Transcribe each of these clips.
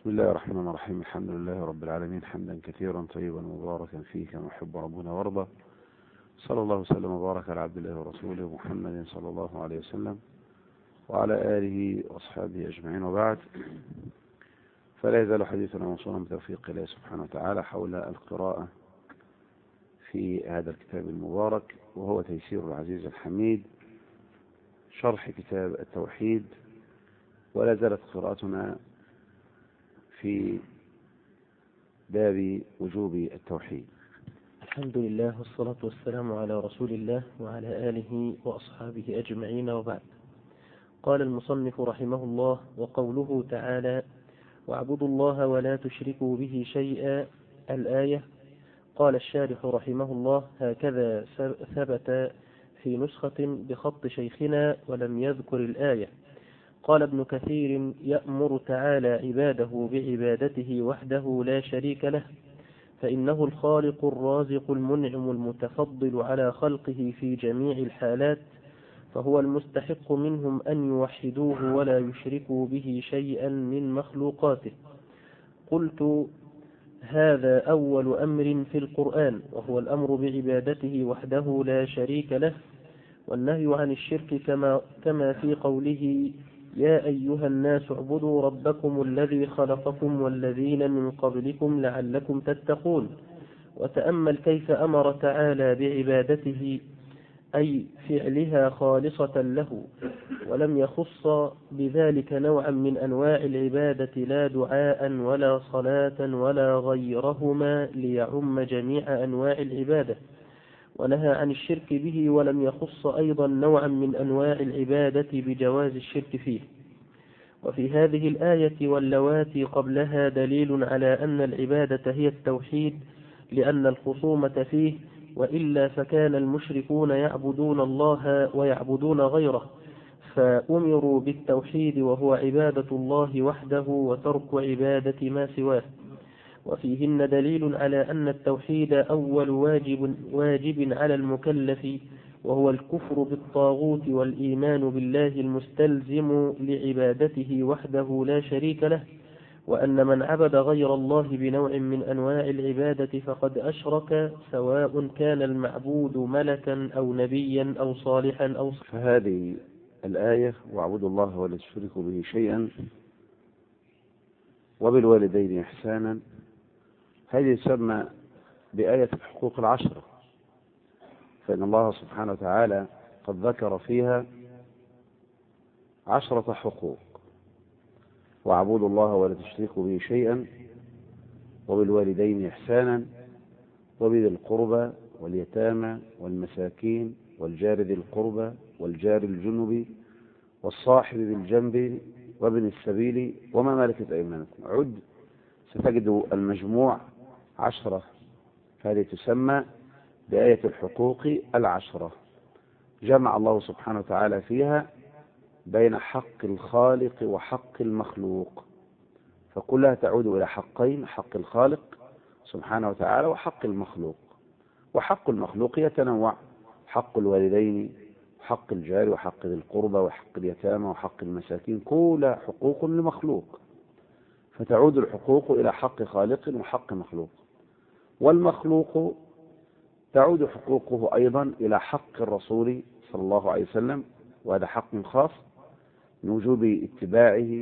بسم الله الرحمن الرحيم. الحمد لله رب العالمين، حمدا كثيرا طيبا مباركا فيه كما يحب ربنا وارضى. صلى الله وسلم وبارك على عبد الله ورسوله محمد صلى الله عليه وسلم وعلى آله وأصحابه أجمعين، وبعد. فلا يزال حديثنا موصولا بتوفيق الله سبحانه وتعالى حول القراءة في هذا الكتاب المبارك، وهو تيسير العزيز الحميد شرح كتاب التوحيد. ولا زالت قراءتنا في باب وجوب التوحيد. الحمد لله والصلاة والسلام على رسول الله وعلى آله وأصحابه أجمعين، وبعد. قال المصنف رحمه الله: وقوله تعالى: واعبدوا الله ولا تشركوا به شيئا، الآية. قال الشارح رحمه الله: هكذا ثبت في نسخة بخط شيخنا ولم يذكر الآية. قال ابن كثير: يأمر تعالى عباده بعبادته وحده لا شريك له، فإنه الخالق الرازق المنعم المتفضل على خلقه في جميع الحالات، فهو المستحق منهم أن يوحدوه ولا يشركوا به شيئا من مخلوقاته. قلت: هذا أول أمر في القرآن، وهو الأمر بعبادته وحده لا شريك له، والنهي عن الشرك كما في قوله: يا أيها الناس اعبدوا ربكم الذي خلقكم والذين من قبلكم لعلكم تتقون. وتأمل كيف أمر تعالى بعبادته، أي فعلها خالصة له، ولم يخص بذلك نوعا من أنواع العبادة، لا دعاء ولا صلاة ولا غيرهما، ليعم جميع أنواع العبادة. ونهى عن الشرك به، ولم يخص أيضا نوعا من أنواع العبادة بجواز الشرك فيه. وفي هذه الآية واللواتي قبلها دليل على أن العبادة هي التوحيد، لأن الخصومة فيه، وإلا فكان المشركون يعبدون الله ويعبدون غيره، فأمروا بالتوحيد وهو عبادة الله وحده وترك عبادة ما سواه. وفيهن دليل على أن التوحيد أول واجب على المكلف، وهو الكفر بالطاغوت والإيمان بالله المستلزم لعبادته وحده لا شريك له، وأن من عبد غير الله بنوع من أنواع العبادة فقد أشرك، سواء كان المعبود ملكا أو نبيا أو صالحا أو فهذه الآية: واعبدوا الله ولا تشركوا به شيئا وبالوالدين إحسانا، هذه تسمى بآية الحقوق العشرة، فإن الله سبحانه وتعالى قد ذكر فيها 10 حقوق: واعبدوا الله ولا تشركوا به شيئا، وبالوالدين إحسانا، وبذي القربى واليتامى والمساكين والجار ذي القربى والجار الجنب والصاحب بالجنب وابن السبيل وما ملكت أيمانكم. عد ستجد المجموع 10، هذه تسمى بآية الحقوق العشرة. جمع الله سبحانه وتعالى فيها بين حق الخالق وحق المخلوق، فكلها تعود إلى حقين: حق الخالق سبحانه وتعالى وحق المخلوق. وحق المخلوق يتنوع: حق الوالدين، حق الجار، وحق ذي القربى، وحق اليتامى، وحق المساكين، كلها حقوق لمخلوق، فتعود الحقوق إلى حق خالق وحق مخلوق. والمخلوق تعود حقوقه أيضا إلى حق الرسول صلى الله عليه وسلم، وهذا حق خاص من وجوب اتباعه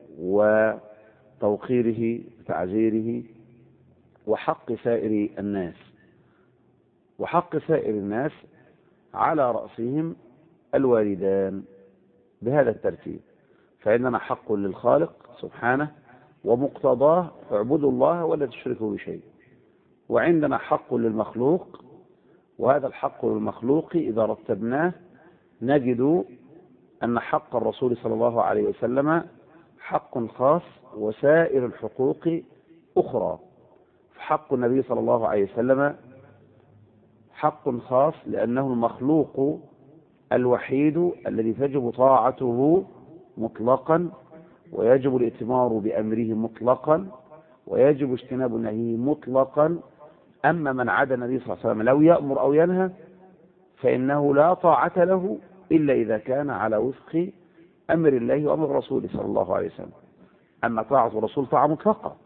وتوقيره وتعزيره، وحق سائر الناس. وحق سائر الناس على رأسهم الوالدان بهذا الترتيب، فإننا حق للخالق سبحانه ومقتضاه: اعبدوا الله ولا تشركوا بشيء. وعندنا حق للمخلوق، وهذا الحق للمخلوق إذا رتبناه نجد أن حق الرسول صلى الله عليه وسلم حق خاص، وسائر الحقوق أخرى. فحق النبي صلى الله عليه وسلم حق خاص، لأنه المخلوق الوحيد الذي تجب طاعته مطلقا، ويجب الائتمار بأمره مطلقا، ويجب اجتناب نهيه مطلقا. أما من عدا النبي صلى الله عليه وسلم لو يأمر أو ينهى فإنه لا طاعة له إلا إذا كان على وفق أمر الله وأمر رسوله صلى الله عليه وسلم. أما طاعة الرسول طاعة مطلقة.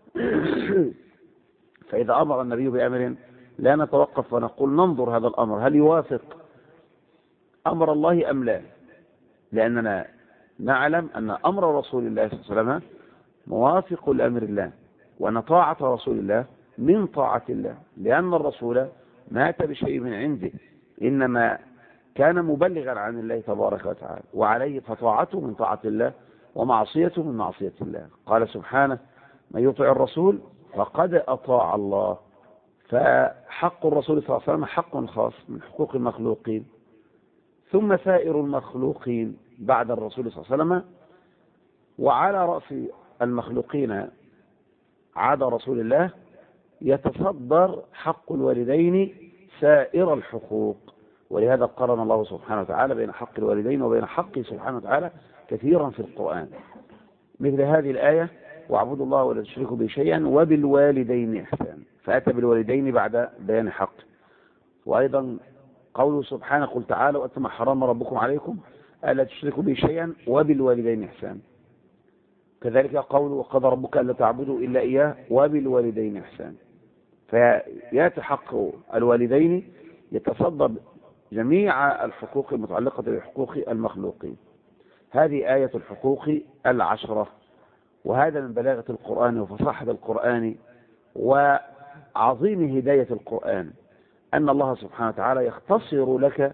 فإذا أمر النبي بأمر لا نتوقف ونقول ننظر هذا الأمر هل يوافق أمر الله أم لا، لأننا نعلم أن أمر رسول الله صلى الله عليه وسلم موافق لأمر الله، وأن طاعة رسول الله من طاعة الله، لأن الرسول مات بشيء من عنده، إنما كان مبلغا عن الله تبارك وتعالى، وعليه فطاعته من طاعة الله ومعصيته من معصية الله. قال سبحانه: من يطع الرسول فقد أطاع الله. فحق الرسول صلى الله عليه وسلم حق خاص من حقوق المخلوقين، ثم سائر المخلوقين بعد الرسول صلى الله عليه وسلم، وعلى رأس المخلوقين عاد رسول الله يتصدر حق الوالدين سائر الحقوق. ولهذا قرن الله سبحانه وتعالى بين حق الوالدين وبين حقه سبحانه وتعالى كثيرا في القرآن، مثل هذه الآية: واعبدوا الله ولا تشركوا به شيئا وبالوالدين إحسانا، فأتى بالوالدين بعد بيان حق. وأيضا قوله سبحانه: قل تعالوا أتم حرم ربكم عليكم ألا تشركوا به شيئا وبالوالدين إحسانا. كذلك قوله: وقضى ربك ألا تعبدوا إلا إياه وبالوالدين إحسانا. فيأتي حق الوالدين يتصدر جميع الحقوق المتعلقة بحقوق المخلوقين. هذه آية الحقوق العشرة، وهذا من بلاغة القرآن وفصاحة القرآن وعظيم هداية القرآن، أن الله سبحانه وتعالى يختصر لك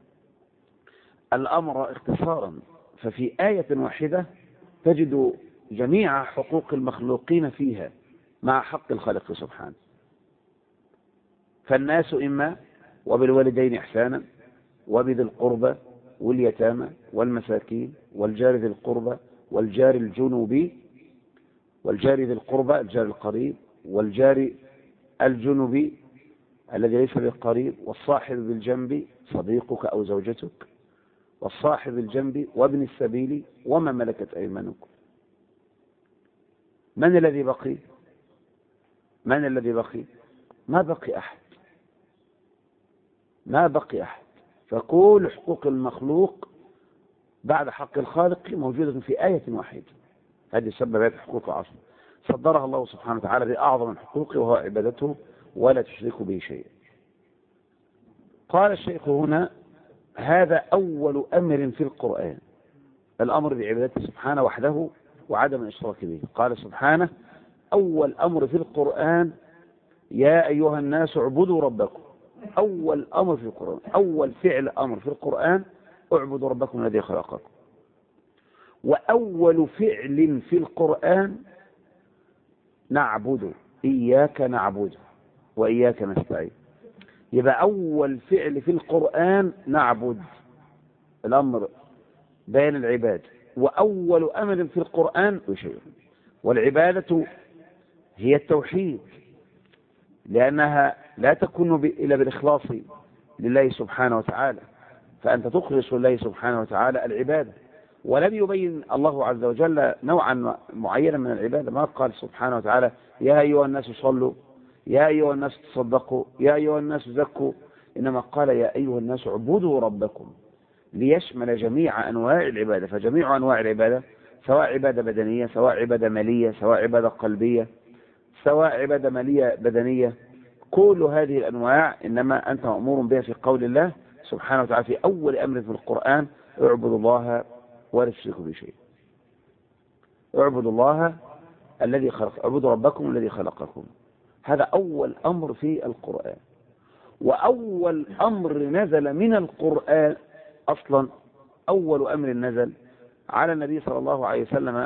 الأمر اختصارا، ففي آية واحدة تجد جميع حقوق المخلوقين فيها مع حق الخالق سبحانه. فالناس إما وبالوالدين إحسانا وبذي القربى واليتامى والمساكين والجار ذي القربى والجار الجنوبي والجار ذي القربى الجار القريب والجار الجنوبي الذي ليس بالقريب والصاحب بالجنب صديقك أو زوجتك والصاحب بالجنب وابن السبيل وما ملكت أيمانكم. من الذي بقي؟ من الذي بقي؟ ما بقي أحد، ما بقي أحد. فكل حقوق المخلوق بعد حق الخالق موجودة في آية واحدة. هذه سببات حقوق العشر صدرها الله سبحانه وتعالى بأعظم الحقوق، وهو عبادته ولا تشركوا به شيئا. قال الشيخ هنا: هذا أول أمر في القرآن، الأمر بعبادته سبحانه وحده وعدم الإشراك به. قال سبحانه: أول أمر في القرآن يا أيها الناس اعبدوا ربكم. أول أمر في القرآن، أول فعل أمر في القرآن: اعبدوا ربكم الذي خلقكم. وأول فعل في القرآن: نعبد، إياك نعبد وإياك نستعين. يبقى أول فعل في القرآن نعبد، الأمر بين العباد، وأول أمر في القرآن وشيء. والعبادة هي التوحيد، لأنها لا تكون إلا بالإخلاص لله سبحانه وتعالى، فأنت تخلص لله سبحانه وتعالى العبادة. ولم يبين الله عز وجل نوعا معينا من العبادة، ما قال سبحانه وتعالى: يا أيها الناس صلوا، يا أيها الناس تصدقوا، يا أيها الناس زكوا، إنما قال: يا أيها الناس اعبدوا ربكم، ليشمل جميع أنواع العبادة. فجميع أنواع العبادة، سواء عبادة بدنية، سواء عبادة مالية، سواء عبادة قلبية، سواء عبادة مالية بدنية، كل هذه الأنواع إنما أنت مأمور بها في قول الله سبحانه وتعالى في أول أمر في القرآن: اعبدوا الله ولا تشركوا به شيئا. اعبدوا الله الذي خلق، اعبدوا ربكم الذي خلقكم. هذا أول أمر في القرآن، وأول أمر نزل من القرآن أصلا، أول أمر نزل على النبي صلى الله عليه وسلم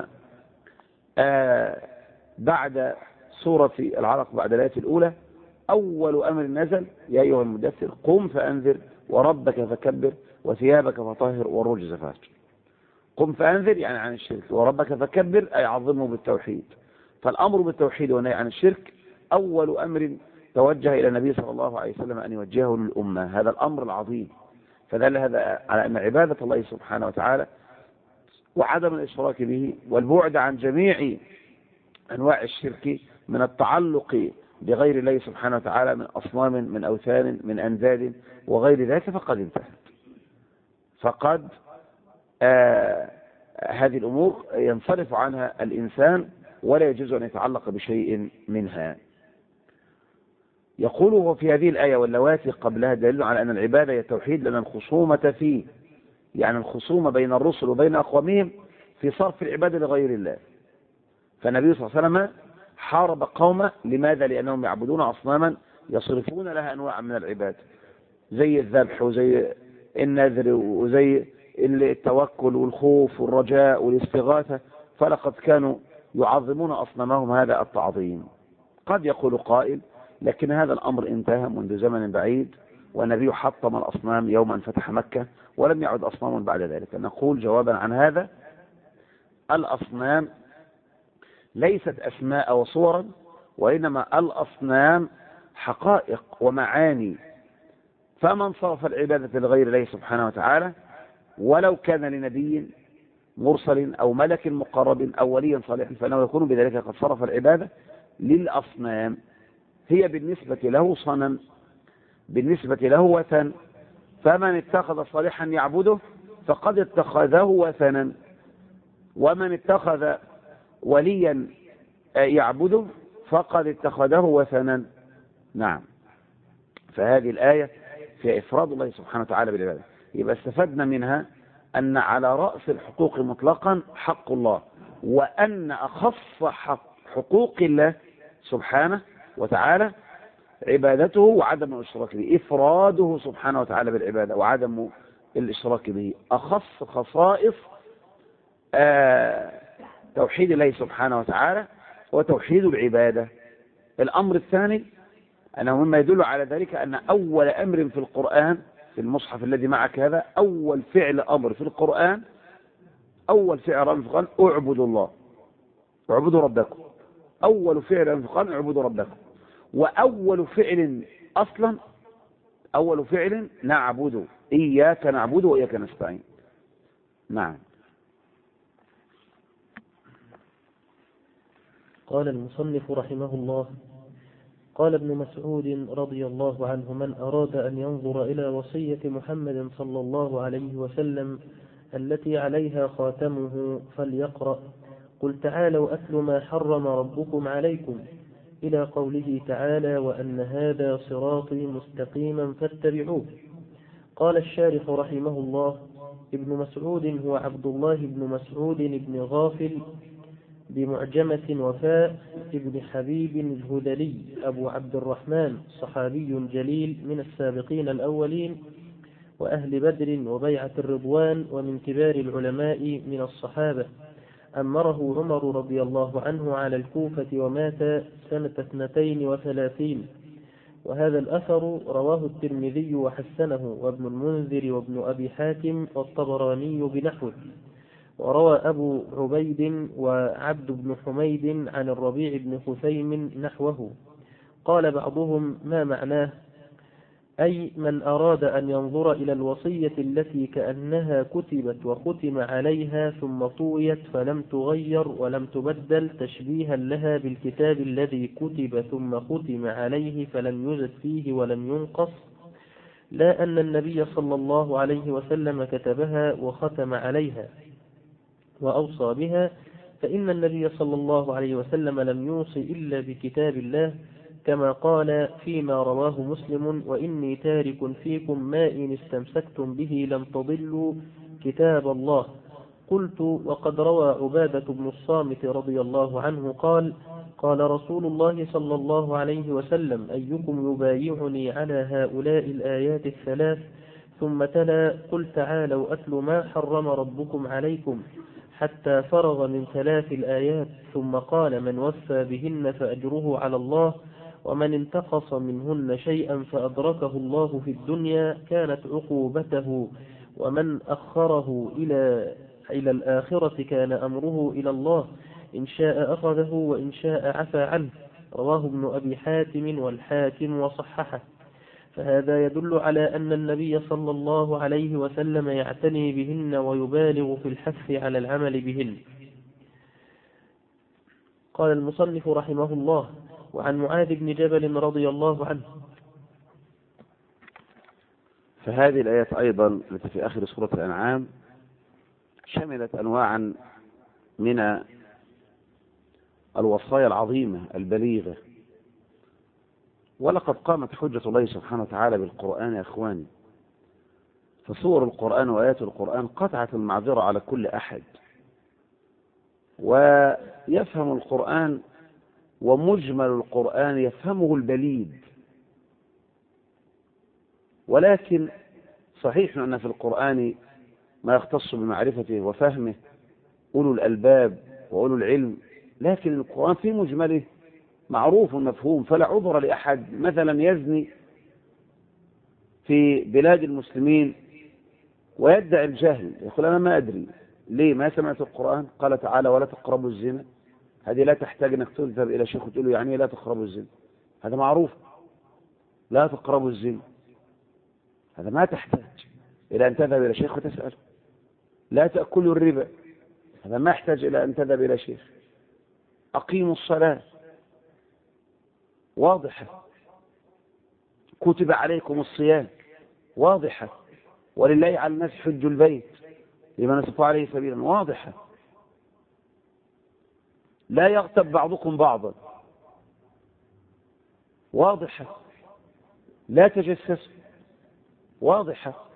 بعد سورة العلق، بعد الآية الأولى. أول أمر نزل: يا أيها المدثر قم فأنذر وربك فكبر وثيابك فطهر والرجز فاهجر. قم فأنذر يعني عن الشرك، وربك فكبر أي عظمه بالتوحيد. فالأمر بالتوحيد والنهي عن الشرك أول أمر توجه إلى النبي صلى الله عليه وسلم أن يوجهه للأمة، هذا الأمر العظيم. فدل هذا على أن عبادة الله سبحانه وتعالى وعدم الإشراك به والبعد عن جميع أنواع الشرك من التعلق بغير الله سبحانه وتعالى من أصنام، من أوثان، من أنداد وغير ذلك، فقد انتهت، فقد هذه الأمور ينصرف عنها الإنسان ولا يجوز أن يتعلق بشيء منها. يقول هو في هذه الآية واللواتي قبلها دليل على أن العبادة هي التوحيد، لأن الخصومة فيه، يعني الخصومة بين الرسل وبين أقوامهم في صرف العبادة لغير الله. فالنبي صلى الله عليه وسلم حارب قومه، لماذا؟ لأنهم يعبدون أصناما يصرفون لها أنواع من العبادة، زي الذبح وزي النذر وزي التوكل والخوف والرجاء والاستغاثة، فلقد كانوا يعظمون أصنامهم هذا التعظيم. قد يقول قائل لكن هذا الأمر انتهى منذ زمن بعيد، والنبي حطم الأصنام يوم أن فتح مكة ولم يعد أصنام بعد ذلك. نقول جوابا عن هذا: الأصنام ليست أسماء وصورا، وإنما الأصنام حقائق ومعاني. فمن صرف العبادة لغير الله سبحانه وتعالى ولو كان لنبي مرسل أو ملك مقرب أو ولي صالح، فإنه يكون بذلك قد صرف العبادة للأصنام. هي بالنسبة له صنم، بالنسبة له وثن، فمن اتخذ صالحا يعبده فقد اتخذه وثنا، ومن اتخذ وليا يعبده فقد اتخذه وثنا. نعم. فهذه الآية في إفراد الله سبحانه وتعالى بالعبادة. يبقى استفدنا منها أن على رأس الحقوق مطلقا حق الله، وأن أخص حقوق الله سبحانه وتعالى عبادته وعدم الاشراك به، إفراده سبحانه وتعالى بالعبادة وعدم الاشراك به، أخص خصائص توحيد الله سبحانه وتعالى وتوحيد العبادة. الأمر الثاني أنه مما يدل على ذلك أن أول أمر في القرآن، في المصحف الذي معك هذا، أول فعل أمر في القرآن، أول فعل أمر في القرآن: اعبدوا الله، اعبدوا ربكم. أول فعل أمر في القرآن: اعبدوا ربكم. وأول فعل أصلا، أول فعل: نعبد، إياك نعبد وإياك نستعين. نعم. قال المصنف رحمه الله: قال ابن مسعود رضي الله عنه: من أراد أن ينظر إلى وصية محمد صلى الله عليه وسلم التي عليها خاتمه فليقرأ: قل تعالوا أتل ما حرم ربكم عليكم، إلى قوله تعالى: وأن هذا صراطي مستقيما فاتبعوه. قال الشارح رحمه الله: ابن مسعود هو عبد الله بن مسعود بن غافل بمعجمة وفاء ابن حبيب الهذلي أبو عبد الرحمن، صحابي جليل من السابقين الأولين وأهل بدر وبيعة الرضوان، ومن كبار العلماء من الصحابة. أمره عمر رضي الله عنه على الكوفة ومات سنة 32. وهذا الأثر رواه الترمذي وحسنه، وابن المنذر وابن أبي حاتم والطبراني بنحوه. وروى أبو عبيد وعبد بن حميد عن الربيع بن خثيم نحوه. قال بعضهم: ما معناه؟ أي من أراد أن ينظر إلى الوصية التي كأنها كتبت وختم عليها ثم طويت فلم تغير ولم تبدل، تشبيها لها بالكتاب الذي كتب ثم ختم عليه فلم يزد فيه ولم ينقص، لا أن النبي صلى الله عليه وسلم كتبها وختم عليها وأوصى بها، فإن النبي صلى الله عليه وسلم لم يوصي إلا بكتاب الله، كما قال فيما رواه مسلم: وإني تارك فيكم ما إن استمسكتم به لم تضلوا كتاب الله. قلت: وقد روى عبادة بن الصامت رضي الله عنه قال: قال رسول الله صلى الله عليه وسلم: أيكم يبايعني على هؤلاء الآيات الثلاث؟ ثم تلا: قل تعالوا أتل ما حرم ربكم عليكم، حتى فرغ من 3 الآيات، ثم قال: من وفى بهن فأجره على الله، ومن انتقص منهن شيئا فأدركه الله في الدنيا كانت عقوبته، ومن أخره إلى الآخرة كان أمره إلى الله، إن شاء أخذه وإن شاء عفى عنه. رواه ابن أبي حاتم والحاكم وصححه. فهذا يدل على أن النبي صلى الله عليه وسلم يعتني بهن ويبالغ في الحث على العمل بهن. قال المصنف رحمه الله: وعن معاذ بن جبل رضي الله عنه. فهذه الآيات أيضا التي في آخر سورة الأنعام شملت أنواعا من الوصايا العظيمة البليغة. ولقد قامت حجة الله سبحانه وتعالى بالقرآن يا إخواني، فصور القرآن وآيات القرآن قطعت المعذرة على كل أحد، ويفهم القرآن ومجمل القرآن يفهمه البليد. ولكن صحيح أن في القرآن ما يختص بمعرفته وفهمه أولو الألباب وأولو العلم، لكن القرآن في مجمله معروف مفهوم، فلا عذر لأحد مثلا يزني في بلاد المسلمين ويدعي الجهل، يقول أنا ما أدري. ليه؟ ما سمعت القرآن؟ قال تعالى ولا تقربوا الزنا. هذه لا تحتاج أنك تذهب إلى شيخ وتقول له يعني إيه لا تقربوا الزنا، هذا معروف. لا تقربوا الزنا هذا ما تحتاج إلى أن تذهب إلى شيخ وتسأل. لا تأكلوا الربا هذا ما يحتاج إلى أن تذهب إلى شيخ. أقيموا الصلاة واضحة. كتب عليكم الصيام واضحة. ولله على الناس حج البيت لمن استطاع عليه سبيلا واضحة. لا يغتب بعضكم بعضا واضحة. لا تجسسوا واضحة.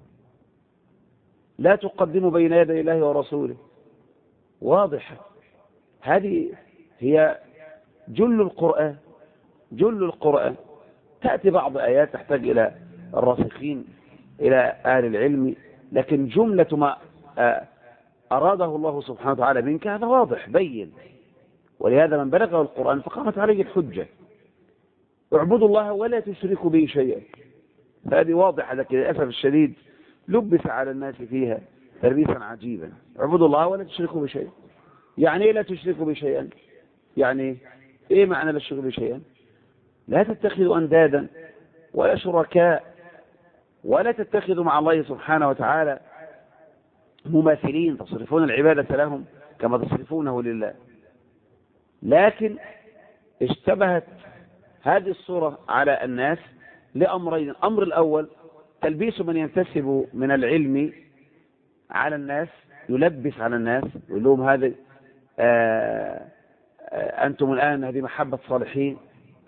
لا تقدموا بين يدي الله ورسوله واضحة. هذه هي جل القرآن. جل القرآن. تأتي بعض آيات تحتاج إلى الراسخين إلى أهل العلم، لكن جملة ما أراده الله سبحانه وتعالى منك هذا واضح بين. ولهذا من بلغه القرآن فقامت عليه الحجة. اعبدوا الله ولا تشركوا به شيئا. هذه واضحة، لكن للأسف الشديد لبس على الناس فيها تلبيسا عجيبا. اعبدوا الله ولا تشركوا بشيء. يعني ايه لا تشركوا بشيئا؟ يعني ايه معنى لا تشركوا بشيئا؟ لا تتخذوا اندادا ولا شركاء، ولا تتخذوا مع الله سبحانه وتعالى مماثلين تصرفون العبادة لهم كما تصرفونه لله. لكن اشتبهت هذه الصورة على الناس لأمرين. الأمر الأول تلبيس من ينتسب من العلم على الناس، يلبس على الناس يقول لهم هذا أنتم الآن هذه محبة صالحين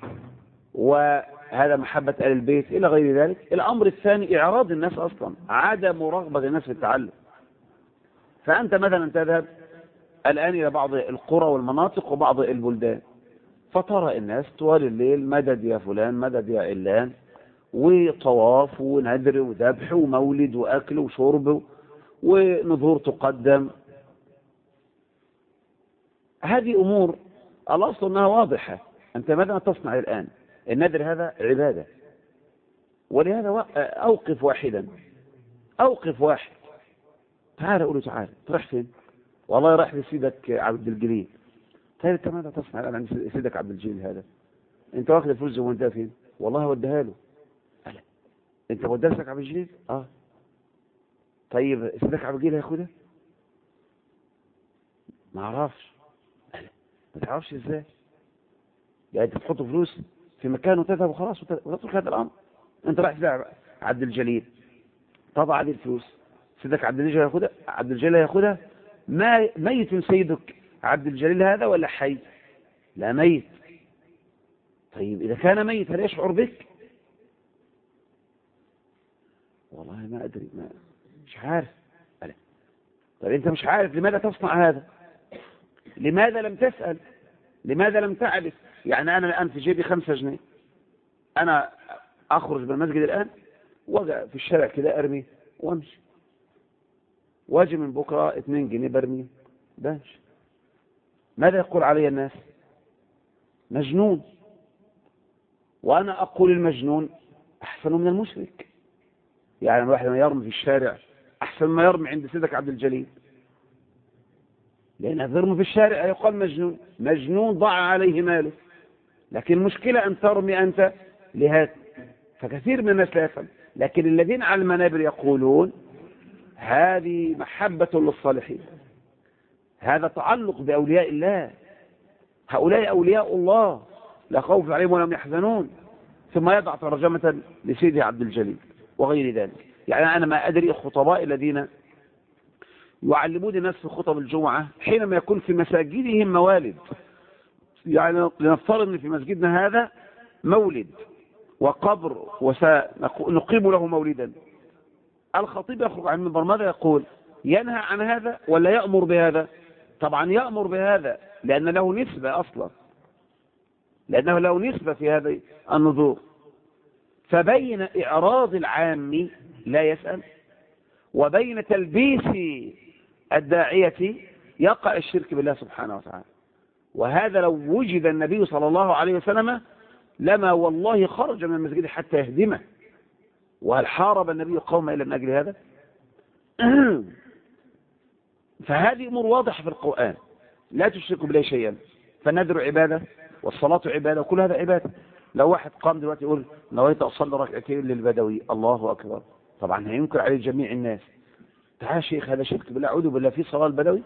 وهذا محبة آل البيت إلى غير ذلك. الأمر الثاني إعراض الناس أصلا، عدم رغبة الناس في التعلم. فأنت مثلا تذهب الآن إلى بعض القرى والمناطق وبعض البلدان، فترى الناس طوال الليل مدد يا فلان مدد يا علان، وطواف وندر وذبح ومولد وأكل وشرب ونذور تقدم. هذه أمور الأصل أنها واضحة. أنت ماذا تصنع الآن؟ النذر هذا عبادة. ولهذا أوقف واحدا، أوقف واحد. تعال أقول له تعال تروح فين؟ والله راح لسيدك عبد الجليل. طيب أنت ماذا تصنع الآن عند سيدك عبد الجليل هذا؟ أنت واخد الفلوس وانت فين؟ والله وديها له. أنت وديها لسيدك عبد الجليل؟ طيب سيدك عبد الجليل هياخدها؟ ما أعرفش. ما تعرفش إزاي؟ يعني أنت تحط فلوس في مكان وتذهب وخلاص وتترك هذا الأمر. أنت رايح سيدك عبد الجليل، طبعا هذه الفلوس سيدك عبد الجليل هياخدها؟ عبد الجليل هياخدها؟ ما ميت سيدك عبد الجليل هذا ولا حي؟ لا ميت. طيب إذا كان ميت هل يشعر بك؟ والله ما أدري، مش عارف. طيب أنت مش عارف لماذا تصنع هذا؟ لماذا لم تسأل؟ لماذا لم تعرف؟ يعني أنا الآن في جيبي 5 جنيه، أنا أخرج من المسجد الآن وأجي في الشارع كده أرمي وأمشي، واجي من بكرة 2 جنيه برمي بمشي. ماذا يقول علي الناس؟ مجنون. وأنا أقول المجنون أحسن من المشرك. يعني الواحد ما يرمي في الشارع أحسن ما يرمي عند سيدك عبد الجليل، لأن الرمي في الشارع يقال مجنون. مجنون ضاع عليه ماله. لكن المشكلة أن ترمي أنت لهذا. فكثير من الناس لا يفهم، لكن الذين على المنابر يقولون هذه محبة للصالحين، هذا تعلق بأولياء الله، هؤلاء أولياء الله لا خوف عليهم ولا هم يحزنون. ثم يضع ترجمة لسيدي عبد الجليل وغير ذلك. يعني أنا ما أدري الخطباء الذين يعلمون الناس في خطب الجمعة حينما يكون في مساجدهم موالد. يعني لنفترض ان في مسجدنا هذا مولد وقبر وسنقيم له مولدا، الخطيب يخرج عن المنبر ماذا يقول؟ ينهى عن هذا ولا يأمر بهذا؟ طبعا يأمر بهذا، لأن له نسبة أصلا، لأنه له نسبة في هذه النذور. فبين إعراض العام لا يسأل وبين تلبيس الداعية يقع الشرك بالله سبحانه وتعالى. وهذا لو وجد النبي صلى الله عليه وسلم لما والله خرج من المسجد حتى يهدمه. وهل حارب النبي قوم إلا من أجل هذا؟ فهذه أمور واضحة في القرآن، لا تشركوا بالله شيئا، فالنذر عبادة والصلاة عبادة وكل هذا عبادة. لو واحد قام دلوقتي يقول نويت أصلي ركعتين للبدوي، الله أكبر، طبعا هينكر عليه جميع الناس. تعال يا شيخ هذا شرك بالله، أعوذ بالله، في صلاة البدوي؟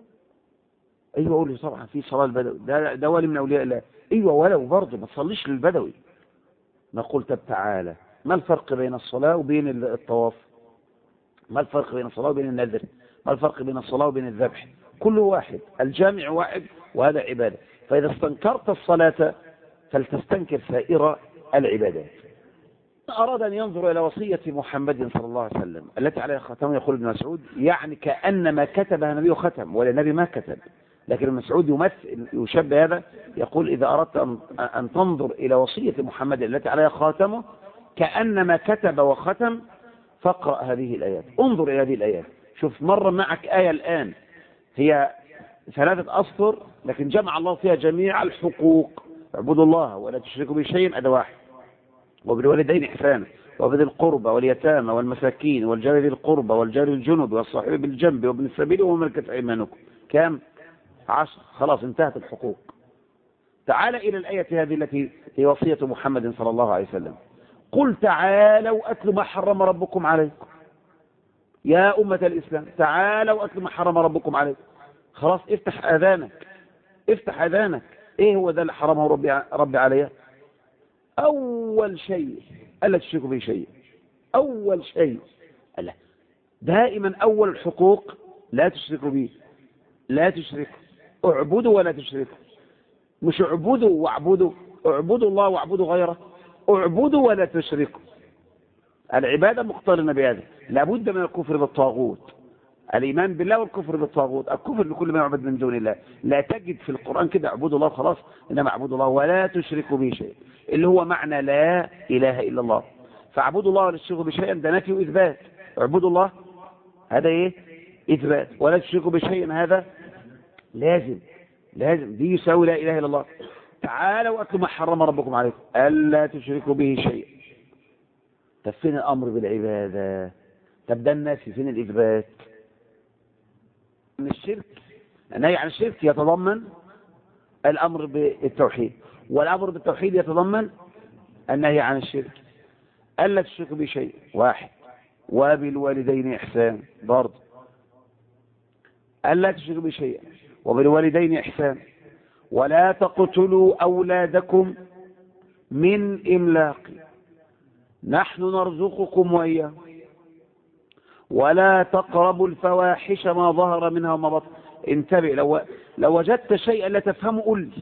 أيوة أقول له طبعا في صلاة البدوي، ده ولي من أولياء الله. أيوة ولو برضه ما تصليش للبدوي. نقول طب تعالى، ما الفرق بين الصلاة وبين الطواف؟ ما الفرق بين الصلاة وبين النذر؟ ما الفرق بين الصلاة وبين الذبح؟ كله واحد، الجامع واحد، وهذا عبادة. فإذا استنكرت الصلاة فلتستنكر سائر العبادات. أراد أن ينظر إلى وصية محمد صلى الله عليه وسلم التي عليها ختم، يقول ابن مسعود يعني كأنما كتبها النبي ختم، ولا النبي ما كتب. لكن ابن مسعود يمثل يشبه هذا، يقول إذا أردت أن تنظر إلى وصية محمد التي عليها خاتمه كأنما كتب وختم، فاقرأ هذه الآيات، انظر إلى هذه الآيات. شوف مر معك آية الآن هي 3 أسطر، لكن جمع الله فيها جميع الحقوق. اعبدوا الله ولا تشركوا به شيئا، هذا واحد. وبالوالدين إحسانا وبذي القربى واليتامى والمساكين والجار ذي القربى والجار الجنب والصاحب بالجنب وابن السبيل وملكة أيمانكم. كم؟ 10. خلاص انتهت الحقوق. تعال إلى الآية هذه التي هي وصية محمد صلى الله عليه وسلم. قل تعالوا أتل ما حرم ربكم عليكم يا أمة الإسلام، تعالوا أتل ما حرم ربكم عليكم. خلاص افتح أذانك، افتح أذانك. ايه هو ده اللي حرمه ربي عليه؟ أول شيء ألا تشركوا به شيء. أول شيء ألا، دائما أول الحقوق لا تشركوا به، لا تشركوا، اعبدوا ولا تشركوا. مش اعبدوا واعبدوا، اعبدوا الله واعبدوا غيره، اعبدوا ولا تشركوا. العبادة مقترنة بهذا، لابد من الكفر بالطاغوت، الإيمان بالله والكفر بالطاغوت، الكفر بكل ما يعبد من دون الله. لا تجد في القرآن كده اعبدوا الله خلاص، إنما اعبدوا الله ولا تشركوا به شيء، اللي هو معنى لا إله إلا الله. فاعبدوا الله ولا تشركوا به شيئا، ده نفي وإثبات. اعبدوا الله هذا إيه؟ إثبات. ولا تشركوا بشيء هذا لازم، لازم دي يساوي لا إله إلا الله. تعالوا أتلوا ما حرم ربكم عليكم ألا تشركوا به شيئا. طب فين الأمر بالعبادة؟ طب ده النفي، فين الإثبات؟ من الشرك، النهي عن الشرك يتضمن الأمر بالتوحيد، والأمر بالتوحيد يتضمن النهي عن الشرك. ألا تشركوا به شيء، واحد. وبالوالدين إحسان، برضه ألا تشركوا به شيء، وبالوالدين إحسان. ولا تقتلوا أولادكم من إملاق، نحن نرزقكم وإياهم. ولا تقربوا الفواحش ما ظهر منها وما بطن. انتبه، لو وجدت شيئا لا تفهمه قل لي،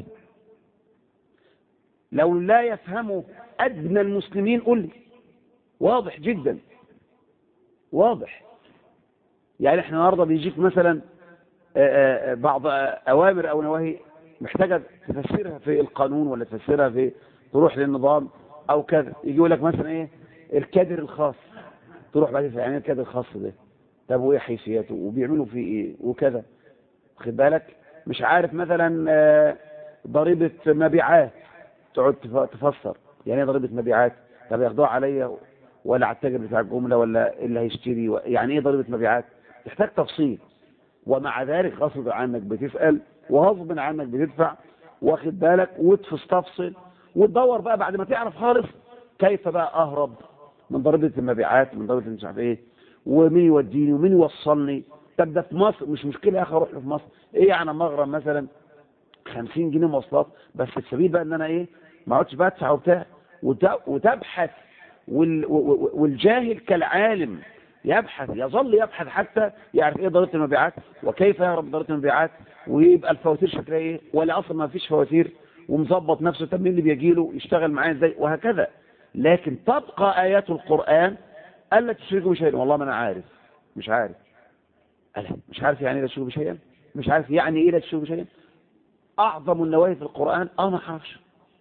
لو لا يفهمه أدنى المسلمين قل لي. واضح جدا، واضح. يعني احنا النهارده بيجيك مثلا بعض أوامر أو نواهي محتاجة تفسرها في القانون ولا تفسرها في تروح للنظام أو كذا، يجي يقول لك مثلا إيه الكادر الخاص، تروح بعد يعني إيه الكادر الخاص ده؟ طب وإيه حيثياته وبيعملوا فيه إيه وكذا، خد بالك. مش عارف مثلا ضريبة مبيعات، تقعد تفسر يعني ايه ضريبة مبيعات، طب ياخدوها عليا ولا على التاجر بتاع الجملة ولا اللي هيشتري، يعني ايه ضريبة مبيعات، تحتاج تفصيل. ومع ذلك غصب عنك بتسأل وغصب عنك بتدفع، واخد بالك، وتستفصل وتدور بقى بعد ما تعرف خالص كيف بقى اهرب من ضريبة المبيعات، من ضريبة مش عارف ايه، ومين يوديني ومين يوصلني. طب ده في مصر مش مشكلة يا اخي، اروح له في مصر ايه يعني مغرم مثلا 50 جنيه مواصلات، بس السبيل بقى ان انا ايه ما اقعدش بقى ادفع وبتاع وتبحث. والجاهل كالعالم يبحث، يظل يبحث حتى يعرف ايه ضريبه المبيعات وكيف يهرب من ضريبه المبيعات، ويبقى الفواتير شكلها ايه، ولا اصلا ما فيش فواتير، ومظبط نفسه. طب مين اللي بيجي له يشتغل معاه ازاي، وهكذا. لكن تبقى ايات القرآن الا تشركوا بشيئا. والله ما انا عارف، مش عارف. مش عارف يعني ايه لا تشركوا بشيئا، مش عارف يعني ايه لا تشركوا بشيئا. اعظم النواهي في القرآن ما اعرفش.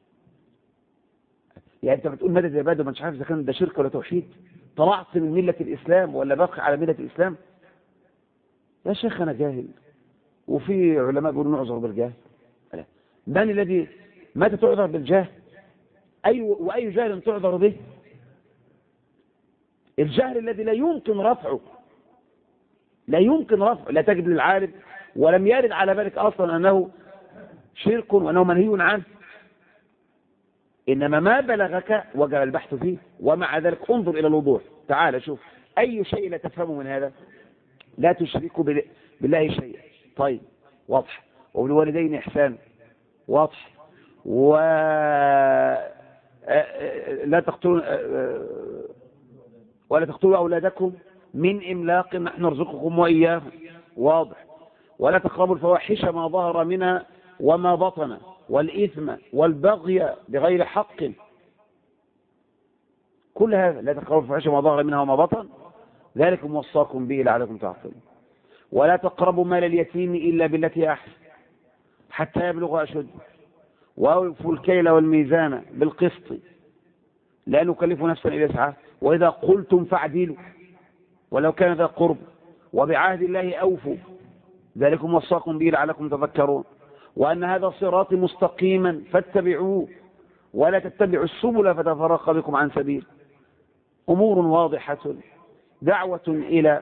يعني انت بتقول مدد العباده وما انتش عارف اذا كان ده شرك ولا توحيد؟ طلعت من مله الاسلام ولا باقي على مله الاسلام؟ يا شيخ انا جاهل، وفي علماء بيقولوا نعذر بالجهل. من الذي متى تعذر بالجهل؟ واي جهل تعذر به؟ الجهل الذي لا يمكن رفعه، لا يمكن رفعه. لا تجد للعالم ولم يرد على بالك اصلا انه شرك وانه منهي عنه، إنما ما بلغك وجب البحث فيه. ومع ذلك انظر إلى الوضوح. تعال شوف أي شيء لا تفهمه من هذا. لا تشركوا بالله شيئا، طيب واضح. وبالوالدين إحسان، واضح. لا تقتلوا ولا تقتلوا أولادكم من إملاق نحن نرزقكم وإياهم، واضح. ولا تقربوا الفواحش ما ظهر منها وما بطن والإثم والبغي بغير حق. كل هذا لا تقربوا الفواحش ما ظهر منها وما بطن، ذلكم وصاكم به لعلكم تعقلون. ولا تقربوا مال اليتيم إلا بالتي أحسن حتى يبلغ أشده، وأوفوا الكيل والميزان بالقسط لا نكلف نفسا إلا وسعها، وإذا قلتم فاعدلوا ولو كان ذا قرب، وبعهد الله أوفوا ذلكم وصاكم به لعلكم تذكرون. وأن هذا صراطي مستقيما فاتبعوه ولا تتبعوا السبل فتفرق بكم عن سبيل. أمور واضحة، دعوة إلى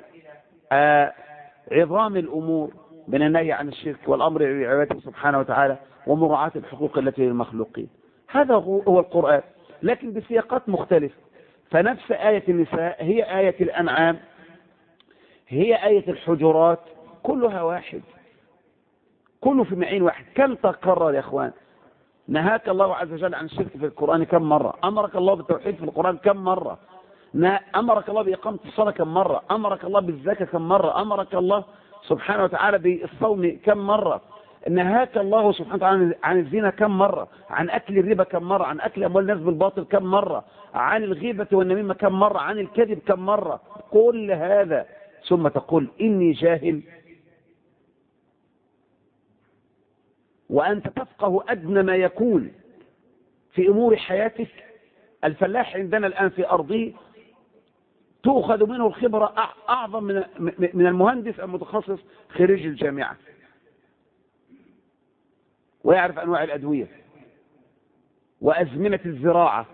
عظام الأمور من النهي عن الشرك والأمر بعبادته سبحانه وتعالى ومراعاة الحقوق التي للمخلوقين. هذا هو القرآن، لكن بسياقات مختلفة. فنفس آية النساء هي آية الأنعام، هي آية الحجرات، كلها واحد، كله في معين واحد. كم تكرر يا اخوان؟ نهاك الله عز وجل عن الشرك في القرآن كم مرة؟ أمرك الله بالتوحيد في القرآن كم مرة؟ أمرك الله بإقامة الصلاة كم مرة؟ أمرك الله بالزكاة كم مرة؟ أمرك الله سبحانه وتعالى بالصوم كم مرة؟ نهاك الله سبحانه وتعالى عن الزنا كم مرة؟ عن أكل الربا كم مرة؟ عن أكل أموال الناس بالباطل كم مرة؟ عن الغيبة والنميمة كم مرة؟ عن الكذب كم مرة؟ كل هذا ثم تقول إني جاهل، وأنت تفقه أدنى ما يكون في أمور حياتك. الفلاح عندنا الآن في أرضه تؤخذ منه الخبرة أعظم من المهندس المتخصص خريج الجامعة، ويعرف أنواع الأدوية وأزمنة الزراعة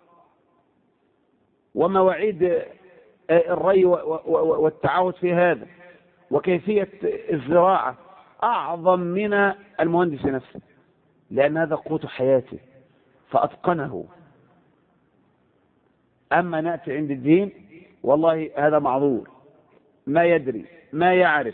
ومواعيد الري والتعاود في هذا وكيفية الزراعة أعظم من المهندس نفسه، لأن هذا قوت حياته فأتقنه. أما نأتي عند الدين والله هذا معذور، ما يدري، ما يعرف.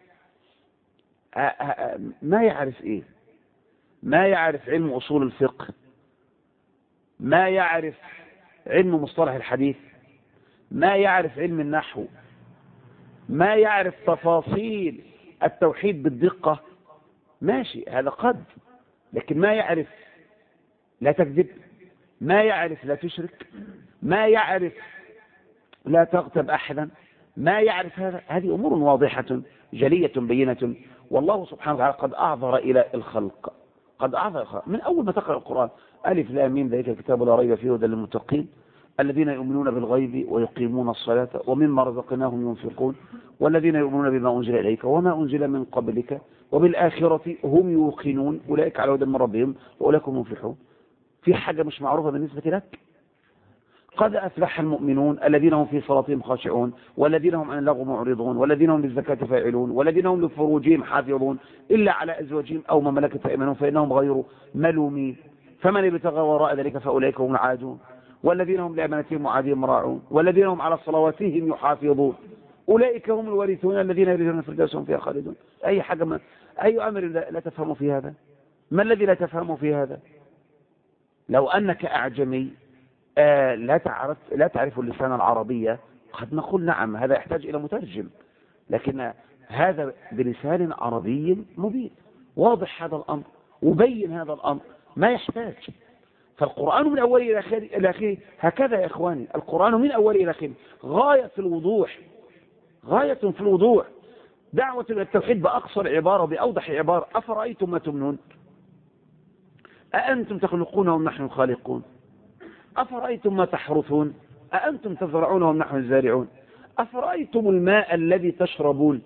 ما يعرف إيه؟ ما يعرف علم أصول الفقه، ما يعرف علم مصطلح الحديث، ما يعرف علم النحو، ما يعرف تفاصيل التوحيد بالدقة. ماشي هذا قد، لكن ما يعرف لا تكذب، ما يعرف لا تشرك، ما يعرف لا تغتب أحدا، ما يعرف هذا. هذه أمور واضحة جلية بينة، والله سبحانه وتعالى قد أعذر إلى الخلق، قد أعذر الخلق من أول ما تقرأ القرآن. ألف لام ميم ذلك الكتاب لا ريب فيه هدى للمتقين الذين يؤمنون بالغيب ويقيمون الصلاة ومما رزقناهم ينفقون والذين يؤمنون بما أنزل إليك وما أنزل من قبلك وبالآخرة هم يوقنون أولئك على هدى من ربهم وأولئك هم مفلحون. في حاجة مش معروفة بالنسبة لك؟ قد أفلح المؤمنون الذين هم في صلاتهم خاشعون والذين هم عن اللغو معرضون والذين هم للزكاة فاعلون والذين هم لفروجهم حافظون إلا على أزواجهم أو ما ملكت أيمانهم فإنهم غير ملومين فمن ابتغى وراء ذلك فأولئك هم العادون والذين هم لأمانتهم وعهدهم راعون والذين هم على صلواتهم يحافظون أولئك هم الوارثون الذين يرثون الفردوس هم فيها خالدون. أي حاجة أي أمر لا تفهم في هذا؟ ما الذي لا تفهم في هذا؟ لو أنك أعجمي لا تعرف اللسان العربية قد نقول نعم هذا يحتاج إلى مترجم، لكن هذا بلسان عربي مبين واضح هذا الأمر وبين هذا الأمر ما يحتاج. فالقرآن من أوله إلى آخره هكذا يا إخواني، القرآن من أوله إلى آخره غاية في الوضوح، غاية في الوضوح. دعوة إلى التوحيد بأقصر عبارة بأوضح عبارة: أفرأيتم ما تمنون أأنتم تخلقونه أم نحن الخالقون؟ أفرأيتم ما تحرثون أأنتم تزرعونه أم نحن الزارعون؟ أفرأيتم الماء الذي تشربون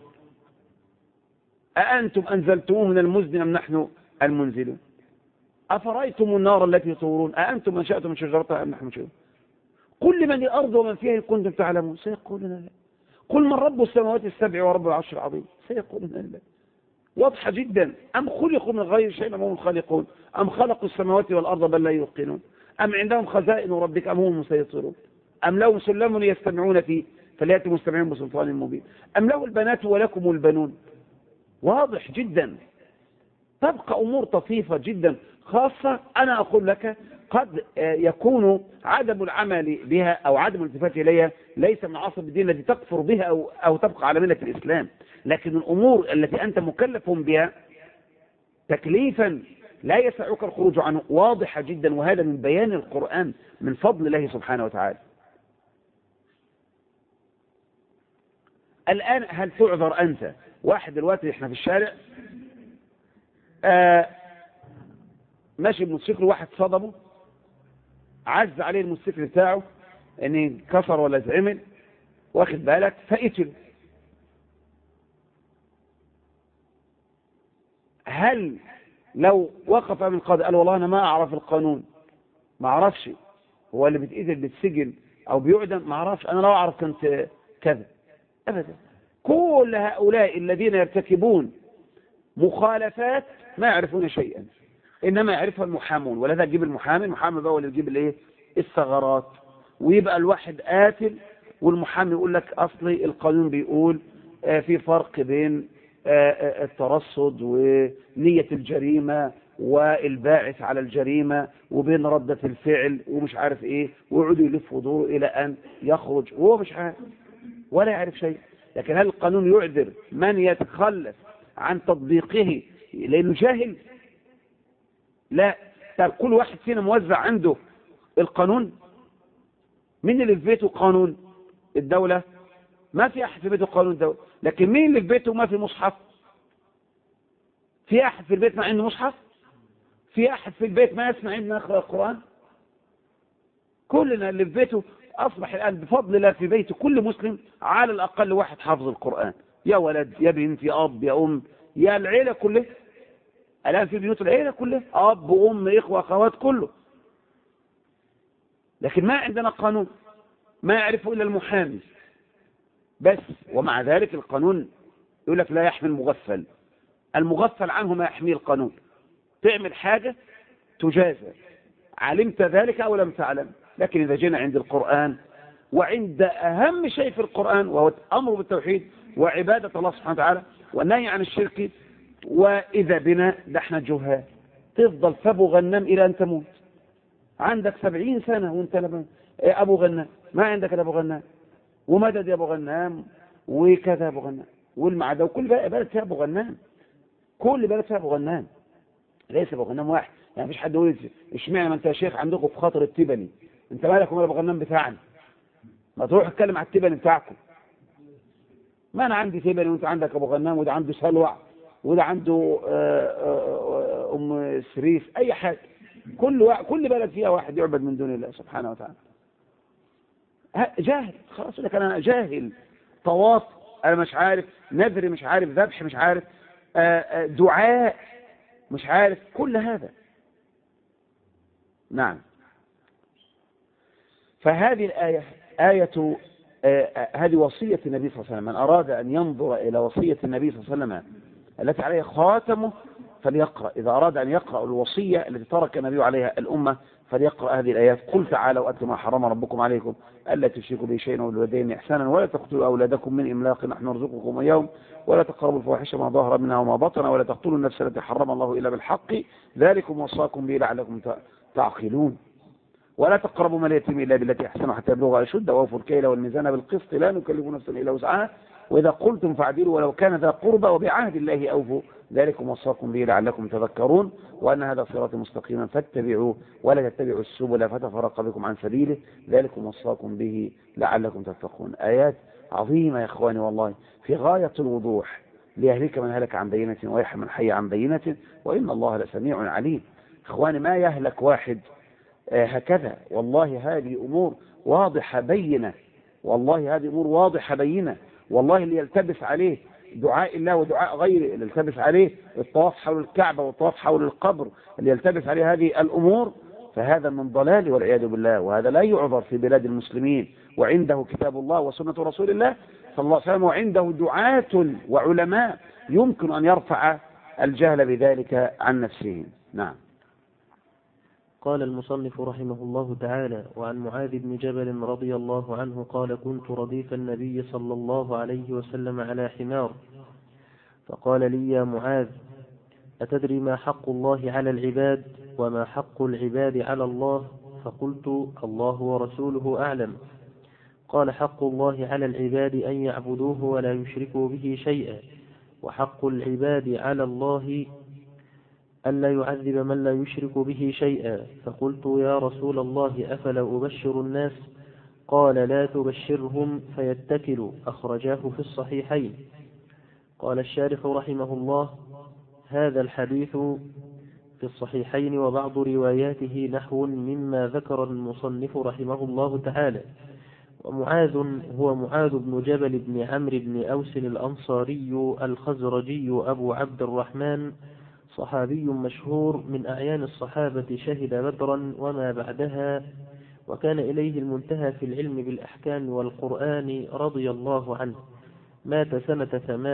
أأنتم أنزلتموه من المزن أم نحن المنزلون؟ أفرأيتم النار التي تورون أأنتم أنشأتم من شجرتها أم نحن المنشئون؟ قل لمن الأرض ومن فيها إن كنتم تعلمون سيقولون لا. قل من رب السماوات السبع ورب العرش العظيم سيقولون لا. واضحة جدا. أم خلقوا من غير شيء أم هم الخالقون أم خلقوا السماوات والأرض بل لا يوقنون أم عندهم خزائن ربك أم هم المسيطرون أم لهم سلم يستمعون فيه فليأتوا مستمعين بسلطان مبين أم له البنات ولكم البنون. واضح جدا. تبقى أمور طفيفة جدا، خاصة أنا أقول لك قد يكون عدم العمل بها أو عدم الالتفات إليها ليس من عصب الدين الذي تكفر بها أو تبقى على ملة الإسلام، لكن الأمور التي أنت مكلف بها تكليفا لا يسعك الخروج عنه واضحة جدا، وهذا من بيان القرآن من فضل الله سبحانه وتعالى. الآن هل تعذر أنت واحد دلوقتي إحنا في الشارع ماشي بموتوسيكل واحد صدمه عز عليه الموتوسيكل بتاعه ان كسر ولا زعمل واخد بالك فقتل، هل لو وقف من القاضي قال والله انا ما اعرف القانون ما اعرفش هو اللي بيتقتل بالسجن او بيعدم ما اعرفش انا لو اعرف كنت كذا؟ ابدا. كل هؤلاء الذين يرتكبون مخالفات ما يعرفون شيئا انما يعرفها المحامون، ولذا تجيب المحامي بقى اللي يجيب الايه الثغرات، ويبقى الواحد قاتل والمحامي يقول لك اصلي القانون بيقول في فرق بين الترصد ونية الجريمة والباعث على الجريمة وبين ردة الفعل ومش عارف ايه، ويقعدوا يلفوا دوره الى ان يخرج وهو مش عارف ولا يعرف شيء. لكن هل القانون يعذر من يتخلف عن تطبيقه لانه جاهل؟ لا. طب كل واحد فينا موزع عنده القانون؟ مين اللي في بيته قانون الدولة؟ ما في احد في بيته قانون الدولة. لكن مين اللي في بيته ما في مصحف؟ في احد في البيت ما عنده مصحف؟ في احد في البيت ما يسمع ابن يقرأ القرآن؟ كلنا اللي في بيته اصبح الان بفضل الله في بيته كل مسلم على الاقل واحد حافظ القرآن، يا ولد يا بنت يا اب يا ام يا العيلة كلها. الان في بيوت العيلة كلها اب وام اخوة اخوات كله. لكن ما عندنا قانون ما يعرفه الا المحامي بس، ومع ذلك القانون يقول لك لا يحمي المغفل، المغفل عنه ما يحميه القانون. تعمل حاجة تجازى علمت ذلك او لم تعلم. لكن اذا جينا عند القرآن وعند اهم شيء في القرآن وهو الامر بالتوحيد وعبادة الله سبحانه وتعالى والنهي عن الشرك، واذا بنا ده احنا جهال تفضل فابو غنام الى ان تموت. عندك 70 سنة وانت ابو غنام، ما عندك ابو غنام ومدد يا ابو غنام وكذا ابو غنام والمعدة وكل بلد فيها ابو غنام، كل بلد فيها ابو غنام ليس ابو غنام واحد. يعني مفيش حد يقول اشمعنى ما انت يا شيخ عندكم في خاطر التبني انت مالك ومال ابو غنام بتاعنا؟ ما تروح اتكلم على التبني بتاعكم. ما انا عندي تبني وانت عندك ابو غنام وده عنده سلوع وده عنده ام سريف اي حاجه. كل بلد فيها واحد يعبد من دون الله سبحانه وتعالى. جاهل خلاص لك انا جاهل طواف انا مش عارف نذر مش عارف ذبح مش عارف دعاء مش عارف كل هذا. نعم. فهذه الآية آية هذه وصية النبي صلى الله عليه وسلم. من أراد أن ينظر إلى وصية النبي صلى الله عليه وسلم التي عليها خاتمه فليقرأ. إذا أراد أن يقرأ الوصية التي ترك النبي عليها الأمة فليقرأ هذه الآيات. قل تعالوا أتلوا ما حرم ربكم عليكم ألا تشركوا به شيئا وبالوالدين إحسانا ولا تقتلوا أولادكم من إملاق نحن نرزقكم وإياهم ولا تقربوا الفواحش ما ظهر منها وما بطن ولا تقتلوا النفس التي حرم الله إلا بالحق ذلكم وصاكم به لعلكم تعقلون. ولا تقربوا مال اليتيم الا بالتي احسن حتى يبلغ اشده واوفوا الكيل والميزان بالقسط لا نكلف نفسا الا وسعها واذا قلتم فاعدلوا ولو كان ذا قربى وبعهد الله اوفوا ذلكم وصاكم به لعلكم تذكرون وان هذا صراط مستقيما فاتبعوه ولا تتبعوا السبل فتفرق بكم عن سبيله ذلكم وصاكم به لعلكم تتقون. آيات عظيمة يا إخواني والله في غاية الوضوح. ليهلك من هلك عن بينة ويحيى من حي عن بينة وإن الله لسميع عليم. إخواني ما يهلك واحد هكذا، والله هذه أمور واضحة بينة، والله هذه أمور واضحة بينة. والله اللي يلتبس عليه دعاء الله ودعاء غيره، اللي يلتبس عليه الطواف حول الكعبة والطواف حول القبر، اللي يلتبس عليه هذه الأمور فهذا من ضلال والعياذ بالله، وهذا لا يعذر في بلاد المسلمين، وعنده كتاب الله وسنة رسول الله صلى الله عليه وسلم، وعنده دعاة وعلماء يمكن أن يرفع الجهل بذلك عن نفسهم. نعم. قال المصنف رحمه الله تعالى: وعن معاذ بن جبل رضي الله عنه قال: كنت رديف النبي صلى الله عليه وسلم على حمار، فقال لي: يا معاذ، أتدري ما حق الله على العباد وما حق العباد على الله؟ فقلت: الله ورسوله أعلم. قال: حق الله على العباد أن يعبدوه ولا يشركوا به شيئا، وحق العباد على الله ألا يعذب من لا يشرك به شيئا. فقلت: يا رسول الله، أفلا أبشر الناس؟ قال: لا تبشرهم فيتكلوا. أخرجاه في الصحيحين. قال الشارح رحمه الله: هذا الحديث في الصحيحين وبعض رواياته نحو مما ذكر المصنف رحمه الله تعالى. ومعاذ هو معاذ بن جبل بن عمرو بن أوس الأنصاري الخزرجي أبو عبد الرحمن، صحابي مشهور من أعيان الصحابة، شهد بدرا وما بعدها، وكان إليه المنتهى في العلم بالأحكام والقرآن رضي الله عنه. مات سنة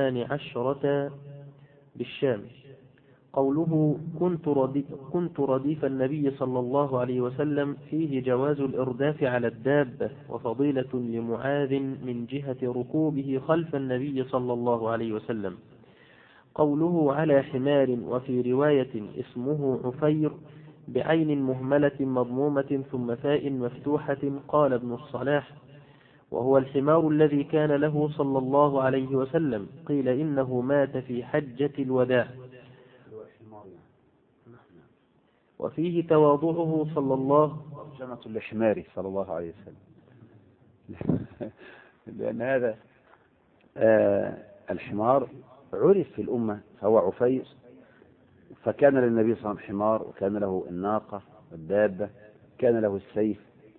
18 بالشام. قوله كنت رديف النبي صلى الله عليه وسلم فيه جواز الإرداف على الدابة، وفضيلة لمعاذ من جهة ركوبه خلف النبي صلى الله عليه وسلم. قوله على حمار، وفي رواية اسمه عفير بعين مهملة مضمومة ثم فاء مفتوحة. قال ابن الصلاح: وهو الحمار الذي كان له صلى الله عليه وسلم. قيل إنه مات في حجة الوداع. وفيه تواضعه صلى الله ترجمة لحماره صلى الله عليه وسلم لأن هذا الحمار عرف في الأمة، فهو عفير، فكان للنبي صلى الله عليه وسلم حمار، وكان له الناقة والدابة، كان له السيف.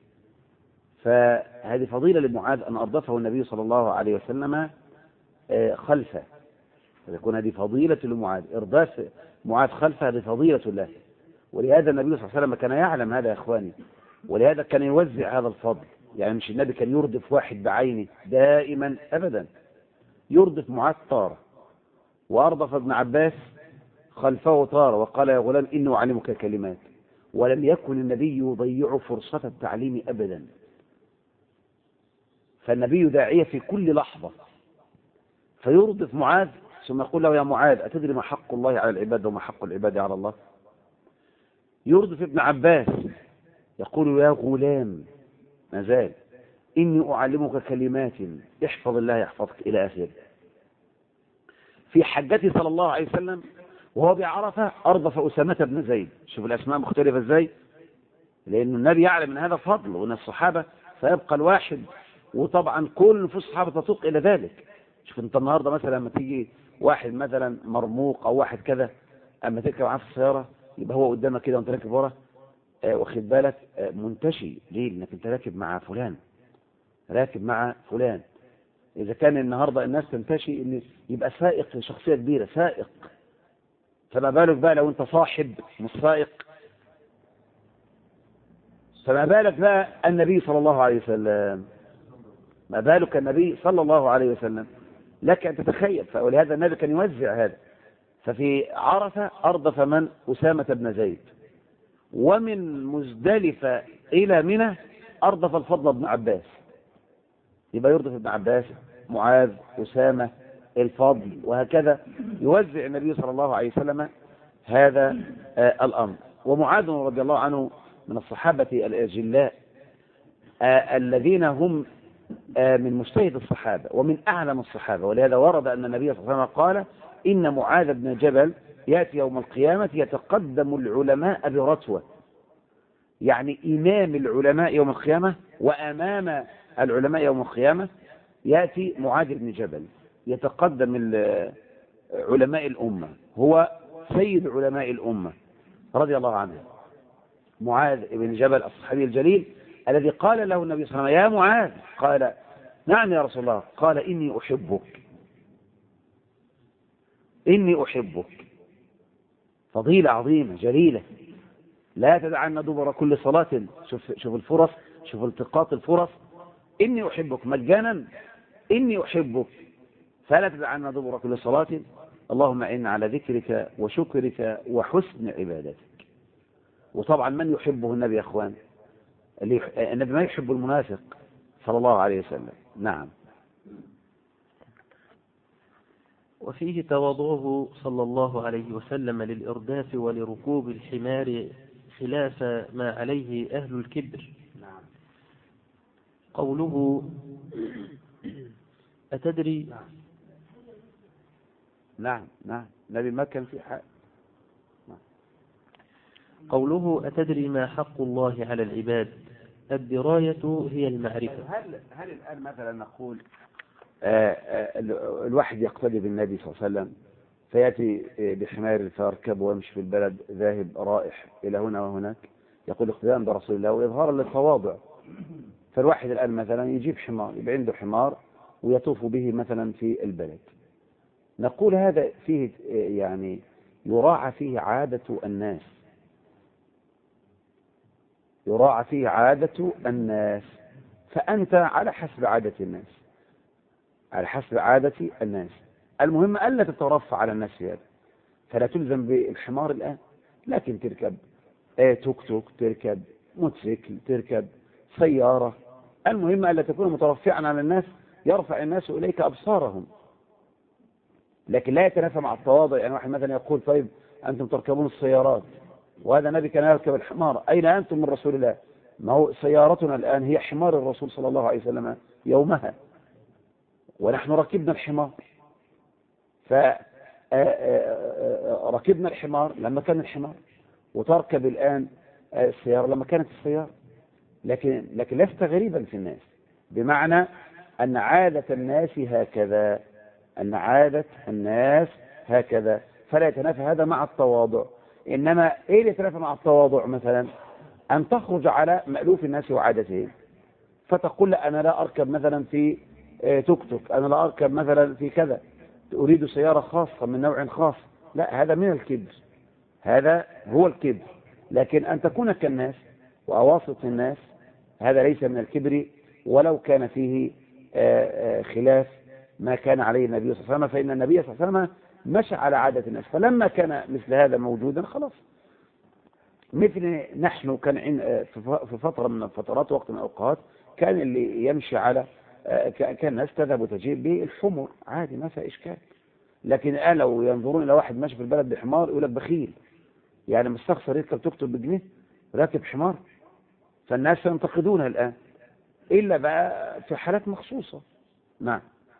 فهذه فضيلة لمعاذ أن أضافه النبي صلى الله عليه وسلم خلفه، فيكون هذه فضيلة لمعاذ، إرداف معاذ خلفه هذه فضيلة له. ولهذا النبي صلى الله عليه وسلم كان يعلم هذا يا إخواني، ولهذا كان يوزع هذا الفضل. يعني مش النبي كان يردف واحد بعينه دائما أبدا، يردف معاذ طارة، وأردف ابن عباس خلفه طارة، وقال: يا غلام إني أعلمك كلمات. ولم يكن النبي يضيع فرصة التعليم أبدا، فالنبي داعية في كل لحظة، فيردف معاذ ثم يقول له: يا معاذ، أتدري ما حق الله على العباد وما حق العباد على الله؟ يردف ابن عباس يقول: يا غلام، ما زال، إني أعلمك كلمات احفظ الله يحفظك، إلى آخره. في حجته صلى الله عليه وسلم وهو بعرفة أردف أسامة بن زيد. شوف الأسماء مختلفة إزاي، لأن النبي يعلم من هذا فضل وأن الصحابة فيبقى الواحد، وطبعا كل نفوس الصحابة تتوق إلى ذلك. شوف أنت النهاردة مثلا لما تيجي واحد مثلا مرموق أو واحد كذا، أما تركب معاه في السيارة يبقى هو قدامك كده وأنت راكب ورا، واخد بالك، منتشي. ليه؟ لأنك أنت راكب مع فلان، راكب مع فلان. إذا كان النهاردة الناس تنتشي إن يبقى سائق شخصية كبيرة، سائق، فما بالك بقى لو أنت صاحب مش سائق؟ فما بالك بقى النبي صلى الله عليه وسلم، ما بالك النبي صلى الله عليه وسلم، لك أن تتخيل. ولهذا النبي كان يوزع هذا. ففي عرفة أردف من؟ أسامة بن زيد. ومن مزدلفة إلى منى أردف الفضل بن عباس. يبقى يردف ابن عباس، معاذ، أسامة، الفضل، وهكذا يوزع النبي صلى الله عليه وسلم هذا الأمر. ومعاذ رضي الله عنه من الصحابة الأجلاء الذين هم من مجتهد الصحابة ومن أعلم الصحابة. ولهذا ورد أن النبي صلى الله عليه وسلم قال إن معاذ بن جبل يأتي يوم القيامة يتقدم العلماء برتوة، يعني إمام العلماء يوم القيامة وأمام العلماء يوم القيامة يأتي معاذ بن جبل يتقدم علماء الأمة، هو سيد علماء الأمة رضي الله عنه. معاذ بن جبل الصحابي الجليل الذي قال له النبي صلى الله عليه وسلم يا معاذ، قال نعم يا رسول الله، قال إني أحبك، إني أحبك. فضيلة عظيمة جليلة، لا تدعن دبر كل صلاة. شوف الفرص، شوف التقاط الفرص. إني أحبك مجانا، إني أحبك، فلا تدعن دبر كل صلاة اللهم إن على ذكرك وشكرك وحسن عبادتك. وطبعا من يحبه النبي يا أخوان؟ النبي ما يحب المنافق صلى الله عليه وسلم. نعم. وفيه تواضعه صلى الله عليه وسلم للإرداف ولركوب الحمار خلاف ما عليه أهل الكبر. نعم. قوله أتدري. نعم النبي ما كان في حق. قوله أتدري ما حق الله على العباد، الدراية هي المعرفة. هل الآن مثلا نقول الواحد يقتدي بالنبي صلى الله عليه وسلم فيأتي بحمار فيركب ويمشي في البلد ذاهب رائح إلى هنا وهناك، يقول اقتداء برسول الله وإظهارا للتواضع. فالواحد الآن مثلا يجيب حمار، يبقى عنده حمار ويطوف به مثلا في البلد، نقول هذا فيه يعني يراعى فيه عادة الناس، يراعى فيه عادة الناس، فأنت على حسب عادة الناس، على حسب عادة الناس. المهم ألا تترفع على الناس في هذا، فلا تلزم بالحمار الآن، لكن تركب توك توك، تركب موتوسيكل، تركب سيارة. المهم ألا تكون مترفعا على الناس يرفع الناس إليك أبصارهم، لكن لا يتنافى مع التواضع. يعني واحد مثلا يقول طيب أنتم تركبون السيارات وهذا النبي كان يركب الحمار، أين أنتم من رسول الله؟ ما هو سيارتنا الآن هي حمار الرسول صلى الله عليه وسلم يومها، ونحن ركبنا الحمار، فركبنا الحمار لما كان الحمار، وتركب الآن السيارة لما كانت السيارة، لكن لست غريبا في الناس، بمعنى أن عادة الناس هكذا، أن عادة الناس هكذا، فلا يتنافى هذا مع التواضع. إنما إيه اللي يتنافى مع التواضع؟ مثلا أن تخرج على مألوف الناس وعادتهم، فتقول لا أنا لا أركب مثلا في توك توك، أنا لا أركب مثلا في كذا، أريد سيارة خاصة من نوع خاص. لا، هذا من الكبر، هذا هو الكبر. لكن أن تكون كالناس وأواسط الناس هذا ليس من الكبر، ولو كان فيه خلاف ما كان عليه النبي صلى الله عليه وسلم، فإن النبي صلى الله عليه وسلم مشى على عادة الناس، فلما كان مثل هذا موجودا خلاص. مثل نحن كان في فترة من الفترات، وقت من الأوقات، كان اللي يمشي على كان الناس تذهب وتجيب بالحمر عادي ما فيها إشكال. لكن الآن لو ينظرون إلى واحد ماشي في البلد بحمار يقول لك بخيل، يعني مستخسر يركب توك توك بجنيه راكب حمار، فالناس ينتقدونها الآن إلا بقى في حالات مخصوصة. نعم.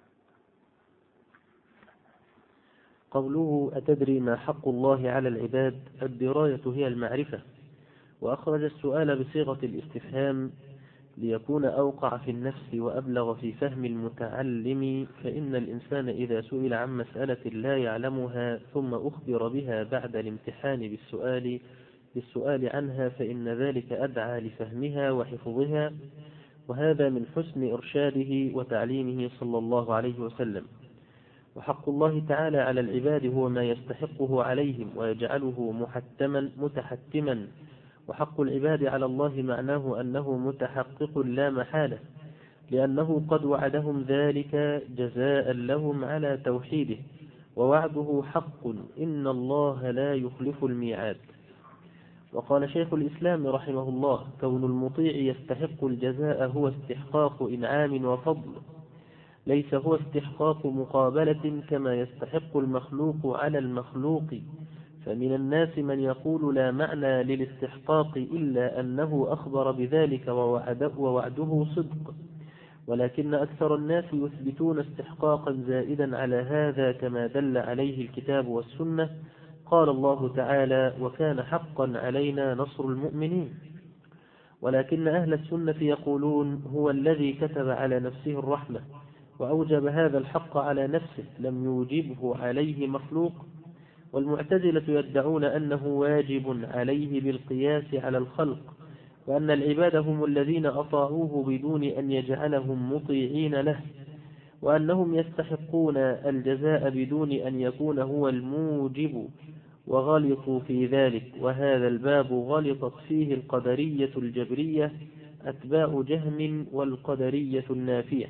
قوله أتدري ما حق الله على العباد، الدراية هي المعرفة. وأخرج السؤال بصيغة الاستفهام ليكون أوقع في النفس وأبلغ في فهم المتعلم، فإن الإنسان إذا سئل عن مسألة لا يعلمها ثم أخبر بها بعد الامتحان بالسؤال عنها فإن ذلك أدعى لفهمها وحفظها، وهذا من حسن إرشاده وتعليمه صلى الله عليه وسلم. وحق الله تعالى على العباد هو ما يستحقه عليهم ويجعله متحتما، وحق العباد على الله معناه أنه متحقق لا محالة، لأنه قد وعدهم ذلك جزاء لهم على توحيده، ووعده حق إن الله لا يخلف الميعاد. وقال شيخ الإسلام رحمه الله: كون المطيع يستحق الجزاء هو استحقاق إنعام وفضل، ليس هو استحقاق مقابلة كما يستحق المخلوق على المخلوق، فمن الناس من يقول لا معنى للاستحقاق إلا أنه أخبر بذلك ووعده صدق، ولكن أكثر الناس يثبتون استحقاقا زائدا على هذا كما دل عليه الكتاب والسنة. قال الله تعالى: وكان حقا علينا نصر المؤمنين. ولكن أهل السنة يقولون هو الذي كتب على نفسه الرحمة وأوجب هذا الحق على نفسه، لم يوجبه عليه مخلوق. والمعتزلة يدعون أنه واجب عليه بالقياس على الخلق، وأن العباد هم الذين أطاعوه بدون أن يجعلهم مطيعين له، وأنهم يستحقون الجزاء بدون أن يكون هو الموجب، وغلطوا في ذلك. وهذا الباب غلطت فيه القدرية الجبرية أتباع جهم والقدرية النافية.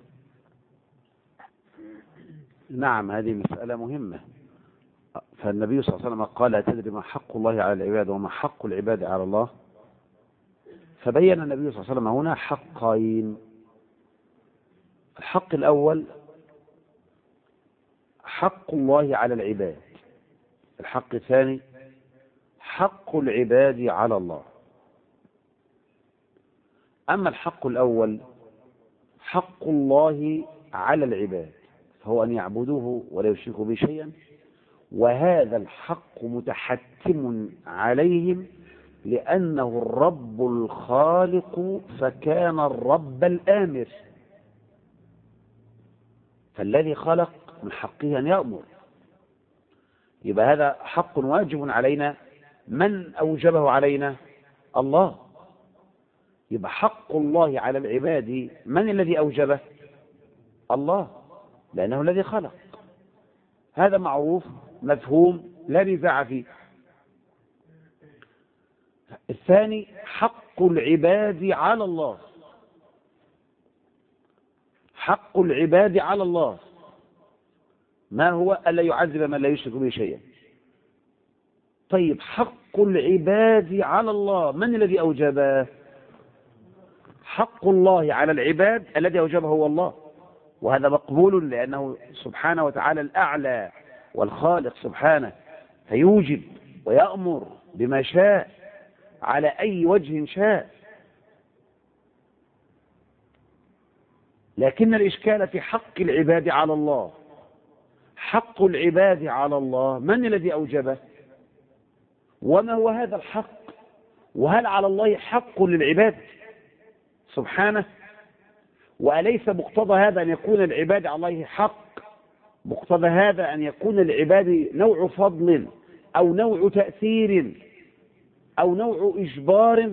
نعم، هذه مسألة مهمة. فالنبي صلى الله عليه وسلم قال: أتدري ما حق الله على العباد وما حق العباد على الله؟ فبين النبي صلى الله عليه وسلم هنا حقين. الحق الأول حق الله على العباد، الحق الثاني حق العباد على الله. أما الحق الأول حق الله على العباد، فهو أن يعبدوه ولا يشركوا به شيئا، وهذا الحق متحتم عليهم لأنه الرب الخالق، فكان الرب الآمر، فالذي خلق من حقه أن يأمر. يبقى هذا حق واجب علينا. من أوجبه علينا؟ الله. يبقى حق الله على العباد من الذي أوجبه؟ الله، لأنه الذي خلق. هذا معروف مفهوم لا نزاع فيه. الثاني حق العباد على الله، حق العباد على الله ما هو؟ ألا يعذب من لا يشرك به شيئا. طيب، حق العباد على الله من الذي أوجبه؟ حق الله على العباد الذي أوجبه هو الله، وهذا مقبول لأنه سبحانه وتعالى الأعلى والخالق سبحانه، فيوجب ويأمر بما شاء على أي وجه شاء. لكن الإشكال في حق العباد على الله. حق العباد على الله من الذي أوجبه؟ وما هو هذا الحق؟ وهل على الله حق للعباد سبحانه؟ وأليس مقتضى هذا أن يكون العباد على الله حق؟ مقتضى هذا أن يكون العباد نوع فضل أو نوع تأثير أو نوع إجبار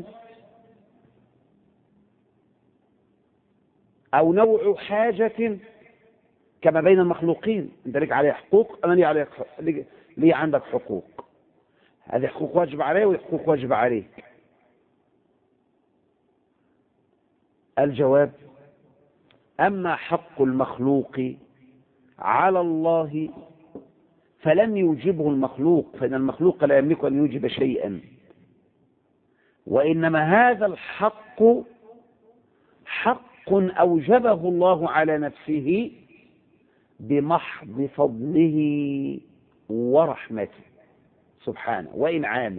أو نوع حاجة كما بين المخلوقين. أنت لك عليه حقوق، أنا لي عندك حقوق، هذه حقوق واجب عليه وحقوق واجب عليك. الجواب: أما حق المخلوق على الله فلم يوجبه المخلوق، فإن المخلوق لا يملك أن يوجب شيئا، وإنما هذا الحق حق أوجبه الله على نفسه بمحض فضله ورحمته سبحانه وإنعامه.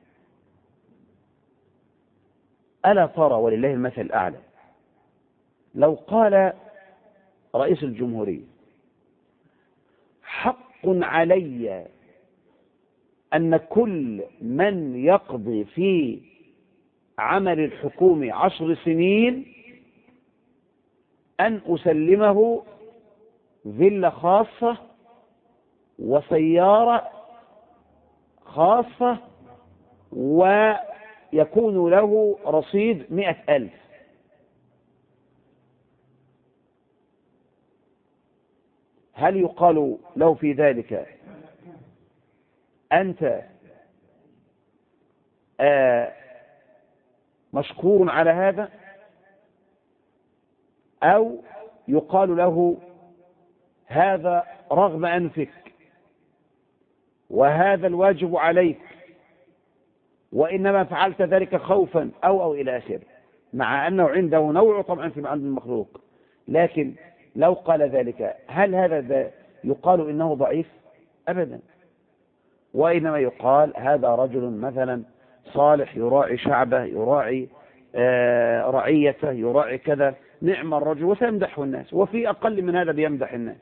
ألا ترى ولله المثل الأعلى لو قال رئيس الجمهورية: حق علي أن كل من يقضي في عمل الحكومة 10 سنين أن أسلمه فيلا خاصة وسيارة خاصة ويكون له رصيد 100,000. هل يقال له في ذلك أنت مشكور على هذا، أو يقال له هذا رغم أنفك وهذا الواجب عليك وإنما فعلت ذلك خوفا أو إلى آخره، مع أنه عنده نوع طبعا في عند المخلوق. لكن لو قال ذلك هل هذا يقال إنه ضعيف؟ أبدا. وإنما يقال هذا رجل مثلا صالح يراعي شعبه، يراعي رعيته، يراعي كذا، نعم الرجل، وسيمدحه الناس، وفي أقل من هذا بيمدح الناس،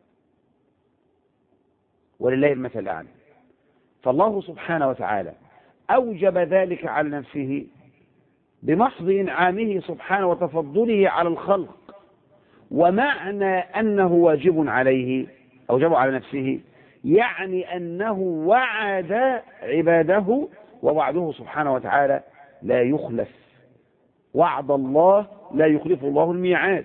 ولله المثل الأعلى. فالله سبحانه وتعالى أوجب ذلك على نفسه بمحض إنعامه سبحانه وتفضله على الخلق. ومعنى أنه واجب عليه أوجب على نفسه يعني أنه وعد عباده، ووعده سبحانه وتعالى لا يخلف، وعد الله لا يخلف الله الميعاد،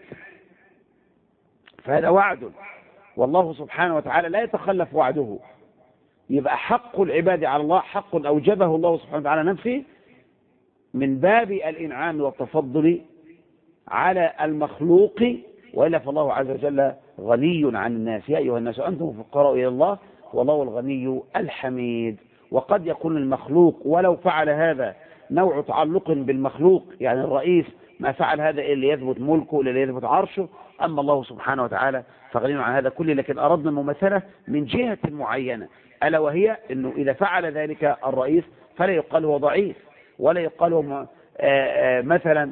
فهذا وعد، والله سبحانه وتعالى لا يتخلف وعده. يبقى حق العباد على الله حق أوجبه الله سبحانه وتعالى نفسه من باب الإنعام والتفضل على المخلوق، وإلا فالله عز وجل غني عن الناس. يا أيها الناس أنتم فقراء إلى الله والله الغني الحميد. وقد يكون المخلوق ولو فعل هذا نوع تعلق بالمخلوق، يعني الرئيس ما فعل هذا إلا يثبت ملكه إلا يثبت عرشه، أما الله سبحانه وتعالى فغني عن هذا كله. لكن أردنا ممثلة من جهة معينة، ألا وهي أنه إذا فعل ذلك الرئيس فلا يقال هو ضعيف، ولا يقال هو مثلا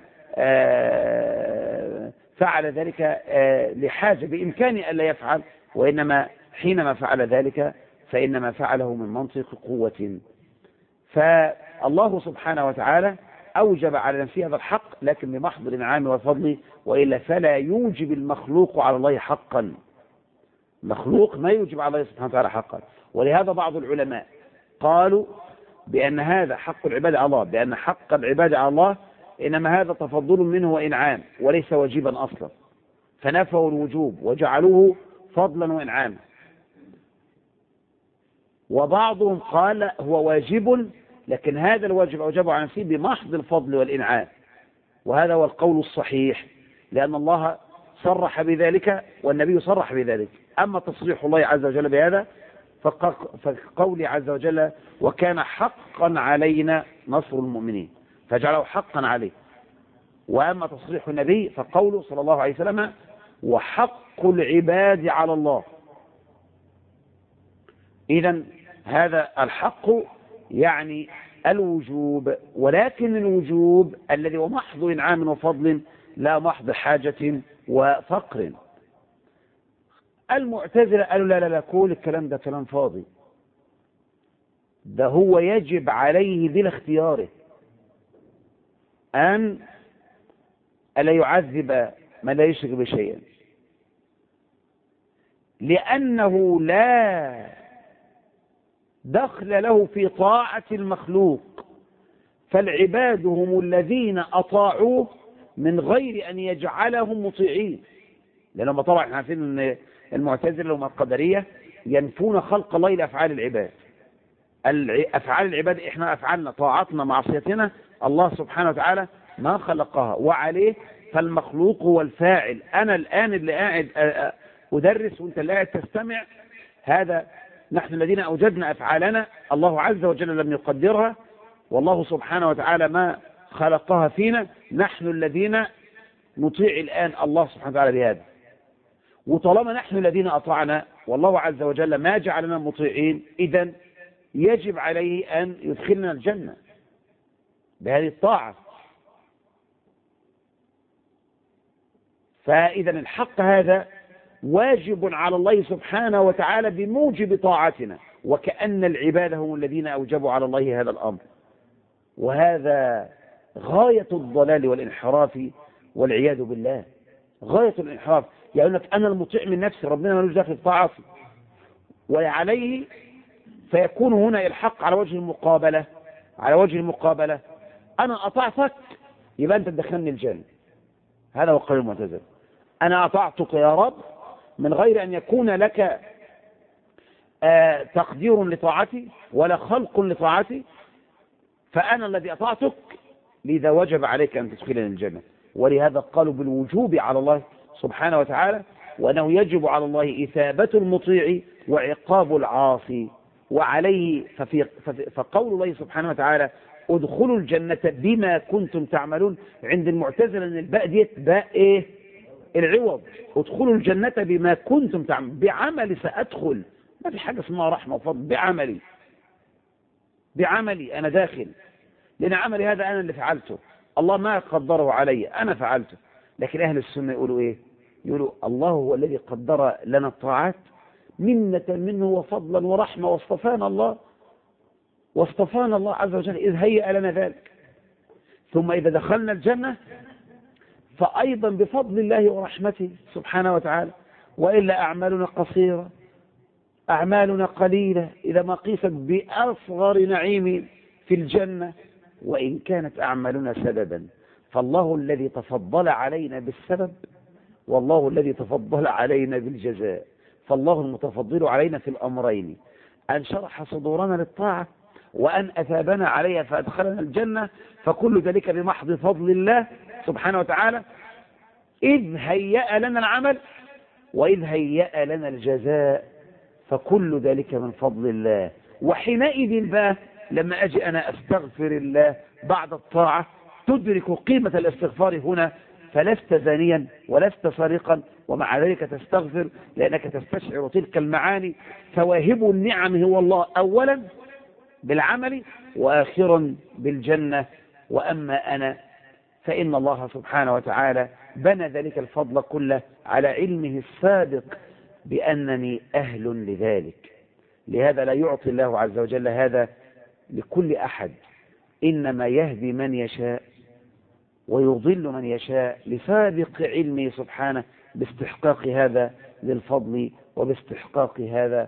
فعل ذلك لحاجة بإمكانه ألا يفعل، وإنما حينما فعل ذلك فإنما فعله من منطق قوة. فالله سبحانه وتعالى أوجب على نفسه هذا الحق، لكن بمحض الإنعام والفضل، وإلا فلا يوجب المخلوق على الله حقا. مخلوق ما يوجب على الله سبحانه وتعالى حقا. ولهذا بعض العلماء قالوا بأن هذا حق العباد على الله، بأن حق العباد على الله إنما هذا تفضل منه وإنعام وليس واجبا أصلا، فنفوا الوجوب وجعلوه فضلا وإنعاما. وبعضهم قال هو واجب، لكن هذا الواجب أوجبه على نفسه بمحض الفضل والإنعام، وهذا هو القول الصحيح، لأن الله صرح بذلك والنبي صرح بذلك. أما تصريح الله عز وجل بهذا فقول عز وجل وكان حقا علينا نصر المؤمنين، فجعله حقا عليه. وأما تصريح النبي فقوله صلى الله عليه وسلم وحق العباد على الله. إذن هذا الحق يعني الوجوب، ولكن الوجوب الذي هو محض إنعام وفضل لا محض حاجة وفقر. المعتزلة قالوا لا لا لا، كل الكلام ده كلام فاضي، ده هو يجب عليه بلا اختياره أن ألا يعذب من لا يشرك بشيئا، لأنه لا دخل له في طاعة المخلوق، فالعباد هم الذين أطاعوه من غير أن يجعلهم مطيعين. لأنهم طبعا احنا عارفين أن المعتزلة هم القدرية ينفون خلق الله إلى أفعال العباد. أفعال العباد إحنا أفعالنا طاعتنا معصيتنا الله سبحانه وتعالى ما خلقها، وعليه فالمخلوق هو الفاعل. أنا الآن اللي قاعد أدرس وأنت اللي قاعد تستمع، هذا نحن الذين أوجدنا أفعالنا، الله عز وجل لم يقدرها، والله سبحانه وتعالى ما خلقها فينا، نحن الذين نطيع الآن الله سبحانه وتعالى بهذا. وطالما نحن الذين أطعنا والله عز وجل ما جعلنا مطيعين، إذن يجب عليه أن يدخلنا الجنة بهذه الطاعة. فإذا الحق هذا واجب على الله سبحانه وتعالى بموجب طاعتنا، وكأن العباد هم الذين أوجبوا على الله هذا الأمر. وهذا غاية الضلال والانحراف والعياذ بالله، غاية الانحراف. يعني لك أنا المطيع من نفسي، ربنا ملوش داخل في طاعتي، وعليه فيكون هنا الحق على وجه المقابلة. على وجه المقابلة أنا أطعتك يبقى أنت تدخلني الجنة، هذا هو قول المعتزلة. أنا أطعتك يا رب من غير أن يكون لك تقدير لطاعتي ولا خلق لطاعتي، فأنا الذي أطعتك لذا وجب عليك أن تدخلني الجنة. ولهذا قالوا بالوجوب على الله سبحانه وتعالى، وأنه يجب على الله إثابة المطيع وعقاب العاصي. وعليه فقول الله سبحانه وتعالى ادخلوا الجنة بما كنتم تعملون، عند المعتزلة أن الباء ديت باء إيه؟ العوض. ادخلوا الجنة بما كنتم تعملون، بعمل سأدخل، ما في حاجة اسمها رحمة وفضل، بعملي. بعملي أنا داخل، لأن عملي هذا أنا اللي فعلته، الله ما قدره علي، أنا فعلته. لكن أهل السنة يقولوا إيه؟ يقولوا الله هو الذي قدر لنا الطاعات منة منه وفضلا ورحمة، واصطفانا الله عز وجل إذ هيأ لنا ذلك. ثم إذا دخلنا الجنة فأيضا بفضل الله ورحمته سبحانه وتعالى، وإلا أعمالنا قصيرة، أعمالنا قليلة إذا ما قيست بأصغر نعيم في الجنة، وإن كانت أعمالنا سببا. فالله الذي تفضل علينا بالسبب، والله الذي تفضل علينا بالجزاء. فالله المتفضل علينا في الأمرين، أن شرح صدورنا للطاعة وأن أثابنا عليها فأدخلنا الجنة، فكل ذلك بمحض فضل الله سبحانه وتعالى، إذ هيأ لنا العمل وإذ هيأ لنا الجزاء، فكل ذلك من فضل الله. وحينئذ بقى لما أجي أنا أستغفر الله بعد الطاعة تدرك قيمة الاستغفار هنا، فلست زانيا ولست سارقا ومع ذلك تستغفر، لأنك تستشعر تلك المعاني. فواهب النعم هو الله أولا بالعمل وآخرا بالجنة. وأما أنا فإن الله سبحانه وتعالى بنى ذلك الفضل كله على علمه السابق بأنني أهل لذلك. لهذا لا يعطي الله عز وجل هذا لكل أحد، إنما يهدي من يشاء ويضل من يشاء لسابق علمه سبحانه باستحقاق هذا للفضل وباستحقاق هذا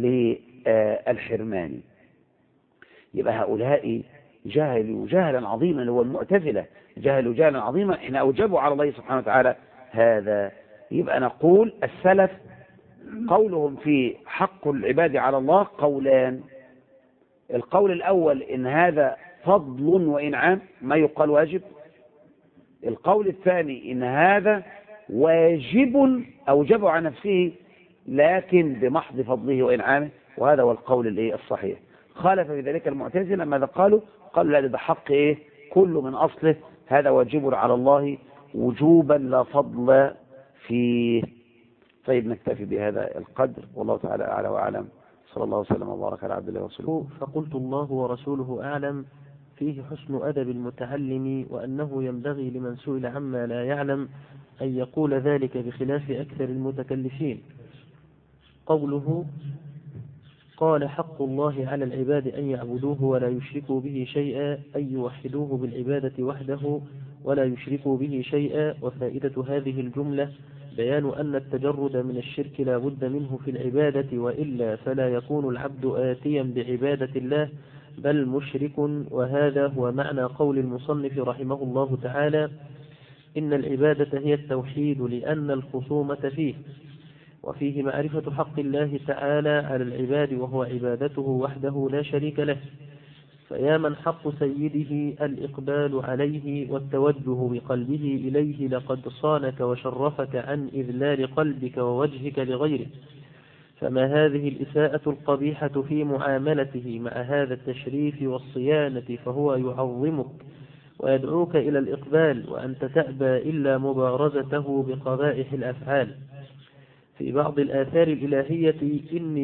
للحرمان. يبقى هؤلاء جهلوا جهلا عظيما، هو المعتزلة جهلوا جهلا عظيما حين أوجبوا على الله سبحانه وتعالى هذا. يبقى نقول السلف قولهم في حق العباد على الله قولان. القول الأول إن هذا فضل وإنعام ما يقال واجب. القول الثاني إن هذا واجب أوجبه عن نفسه لكن بمحض فضله وإنعامه، وهذا هو القول الصحيح. خالف في ذلك المعتزلة ماذا قالوا؟ قالوا لا، ده حق كل من أصله، هذا واجب على الله وجوبا لا فضل فيه. طيب نكتفي بهذا القدر، والله تعالى أعلى وأعلم. صلى الله وسلم وبارك على عبد الله ورسوله. فقلت الله ورسوله أعلم فيه حسن أدب المتعلم، وأنه ينبغي لمن سئل عما لا يعلم أن يقول ذلك بخلاف أكثر المتكلفين. قوله قال حق الله على العباد أن يعبدوه ولا يشركوا به شيئا، أن يوحدوه بالعبادة وحده ولا يشركوا به شيئا. وفائدة هذه الجملة بيان أن التجرد من الشرك لا بد منه في العبادة، وإلا فلا يكون العبد آتيا بعبادة الله بل مشرك. وهذا هو معنى قول المصنف رحمه الله تعالى إن العبادة هي التوحيد لأن الخصومة فيه، وفيه معرفة حق الله تعالى على العباد وهو عبادته وحده لا شريك له. فيا من حق سيده الإقبال عليه والتوجه بقلبه إليه، لقد صانك وشرفك عن إذلال قلبك ووجهك لغيره. فما هذه الإساءة القبيحة في معاملته مع هذا التشريف والصيانة؟ فهو يعظمك ويدعوك إلى الإقبال، وأنت تأبى إلا مبارزته بقبائح الأفعال. في بعض الآثار الإلهية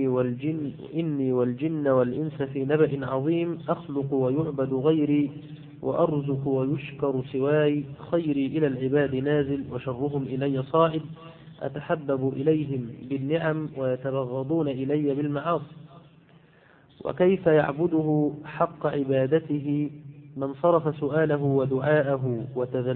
إني والجن والإنس في نبأ عظيم، أخلق ويعبد غيري وأرزق ويشكر سواي، خيري إلى العباد نازل وشرهم إلي صاعد، أتحبب إليهم بالنعم ويتبغضون إلي بالمعاصي. وكيف يعبده حق عبادته من صرف سؤاله ودعاءه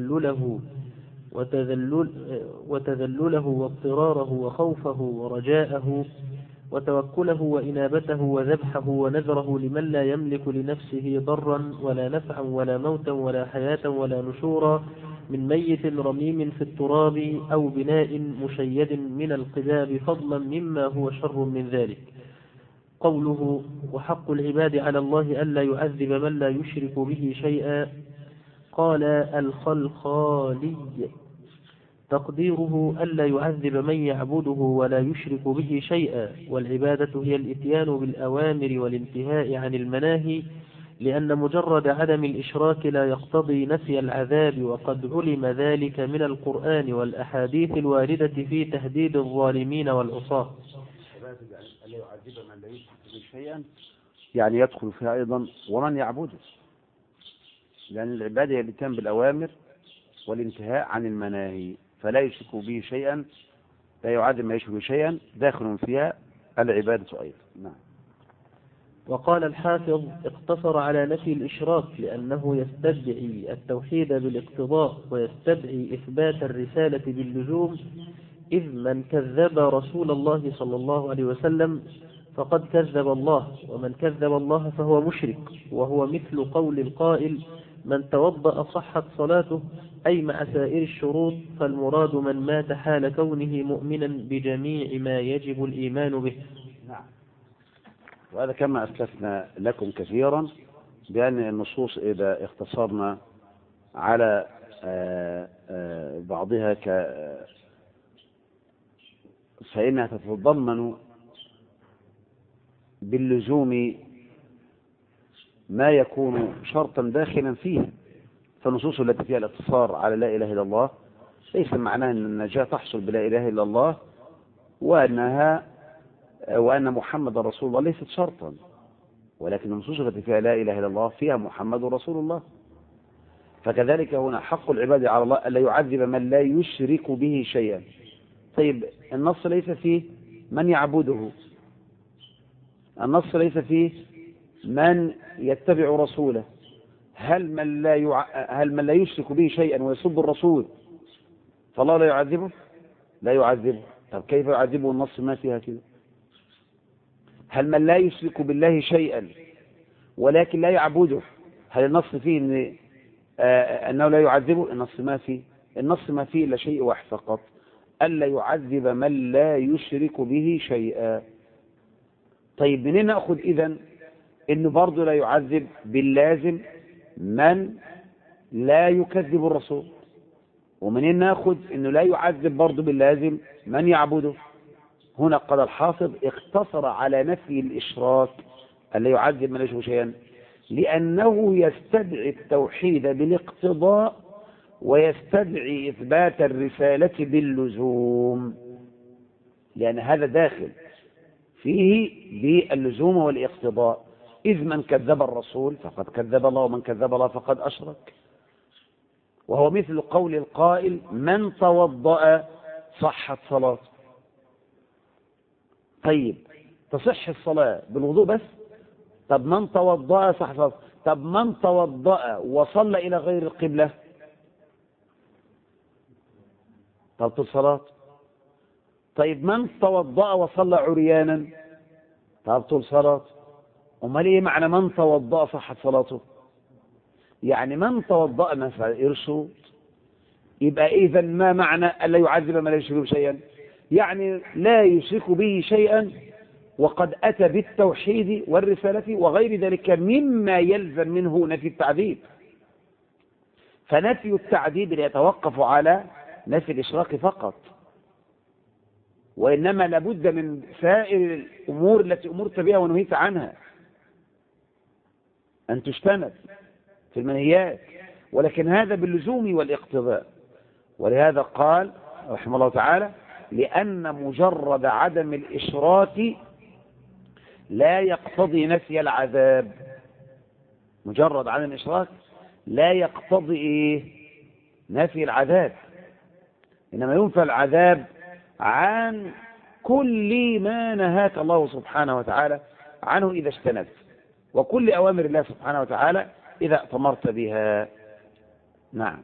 وتذلله واضطراره وخوفه ورجاءه وتوكله وإنابته وذبحه ونذره لمن لا يملك لنفسه ضرا ولا نفعا ولا موتا ولا حياة ولا نشورا، من ميت رميم في التراب أو بناء مشيد من القذاب، فضلا مما هو شر من ذلك. قوله وحق العباد على الله ألا يعذب من لا يشرك به شيئا، قال الخلخالي تقديره ألا يعذب من يعبده ولا يشرك به شيئا. والعبادة هي الإتيان بالأوامر والانتهاء عن المناهي، لأن مجرد عدم الإشراك لا يقتضي نفي العذاب، وقد علم ذلك من القرآن والأحاديث الواردة في تهديد الظالمين والعصاة. ألا يعذب من لا يشرك به شيئا يعني يدخل فيها أيضا ومن يعبده، لأن العبادة هي الاتيان بالأوامر والانتهاء عن المناهي، فلا يشرك به شيئا، لا يعادل ما يشرك به شيئا، داخل فيها العبادة أيضا. نعم. وقال الحافظ: اقتصر على نفي الإشراك لأنه يستدعي التوحيد بالاقتضاء ويستدعي إثبات الرسالة باللزوم، إذ من كذب رسول الله صلى الله عليه وسلم فقد كذب الله، ومن كذب الله فهو مشرك، وهو مثل قول القائل: من توضأ صحت صلاته، أي مع سائر الشروط، فالمراد من مات حال كونه مؤمنا بجميع ما يجب الإيمان به. نعم. وهذا كما أسلفنا لكم كثيرا بأن النصوص إذا اختصرنا على بعضها فإنها تتضمن باللزوم ما يكون شرطا داخلا فيه. فالنصوص التي فيها الاقتصار على لا إله إلا الله ليس معناه أن النجاة تحصل بلا إله إلا الله وأن محمد رسول الله ليست شرطا، ولكن النصوص التي فيها لا إله إلا الله فيها محمد رسول الله. فكذلك هنا حق العباد على الله ألا يعذب من لا يشرك به شيئا. طيب النص ليس فيه من يعبده، النص ليس فيه من يتبع رسوله. هل من لا يشرك به شيئا ويسب الرسول فالله لا يعذبه؟ لا يعذبه. طب كيف يعذبه؟ النص ما فيها كده. هل من لا يشرك بالله شيئا ولكن لا يعبده، هل النص فيه أنه لا يعذبه؟ النص ما فيه. النص ما فيه إلا شيء واحد فقط: ألا يعذب من لا يشرك به شيئا. طيب منين نأخذ إذن إنه برضه لا يعذب باللازم من لا يكذب الرسول؟ ومنين نأخذ إنه لا يعذب برضه باللازم من يعبده؟ هنا قال الحافظ: اقتصر على نفي الإشراك، ألا يعذب من لا يشرك شيئا، لأنه يستدعي التوحيد بالاقتضاء ويستدعي إثبات الرسالة باللزوم، لأن هذا داخل فيه باللزوم والاقتضاء. إذ من كذب الرسول فقد كذب الله، ومن كذب الله فقد أشرك، وهو مثل قول القائل: من توضأ صحت صلاته. طيب تصح الصلاة بالوضوء بس؟ طب من توضأ صحت صلاته. طب من توضأ وصلى إلى غير القبلة تبطل صلاة. طيب من توضأ وصلى عريانا تبطل صلاة. امال ايه معنى من توضأ صحت صلاته؟ يعني من توضأ مثلا يرشد، يبقى اذا ما معنى الا يعذب من لا يشرك به شيئا؟ يعني لا يشرك به شيئا وقد اتى بالتوحيد والرسالة وغير ذلك مما يلزم منه نفي التعذيب. فنفي التعذيب لا يتوقف على نفي الاشراك فقط، وانما لابد من سائر الامور التي امرت بها ونهيت عنها أن تجتنب في المنهيات، ولكن هذا باللزوم والاقتضاء. ولهذا قال رحمه الله تعالى: لأن مجرد عدم الإشراك لا يقتضي نفي العذاب. مجرد عدم الإشراك لا يقتضي نفي العذاب، إنما ينفى العذاب عن كل ما نهاك الله سبحانه وتعالى عنه إذا اجتنبت، وكل أوامر الله سبحانه وتعالى إذا أتمرت بها. نعم.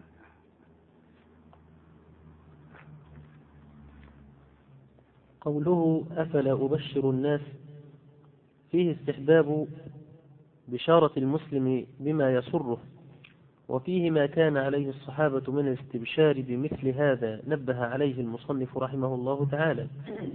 قوله: أفلا أبشر الناس، فيه استحباب بشارة المسلم بما يسره، وفيه ما كان عليه الصحابة من الاستبشار بمثل هذا نبه عليه المصنف رحمه الله تعالى.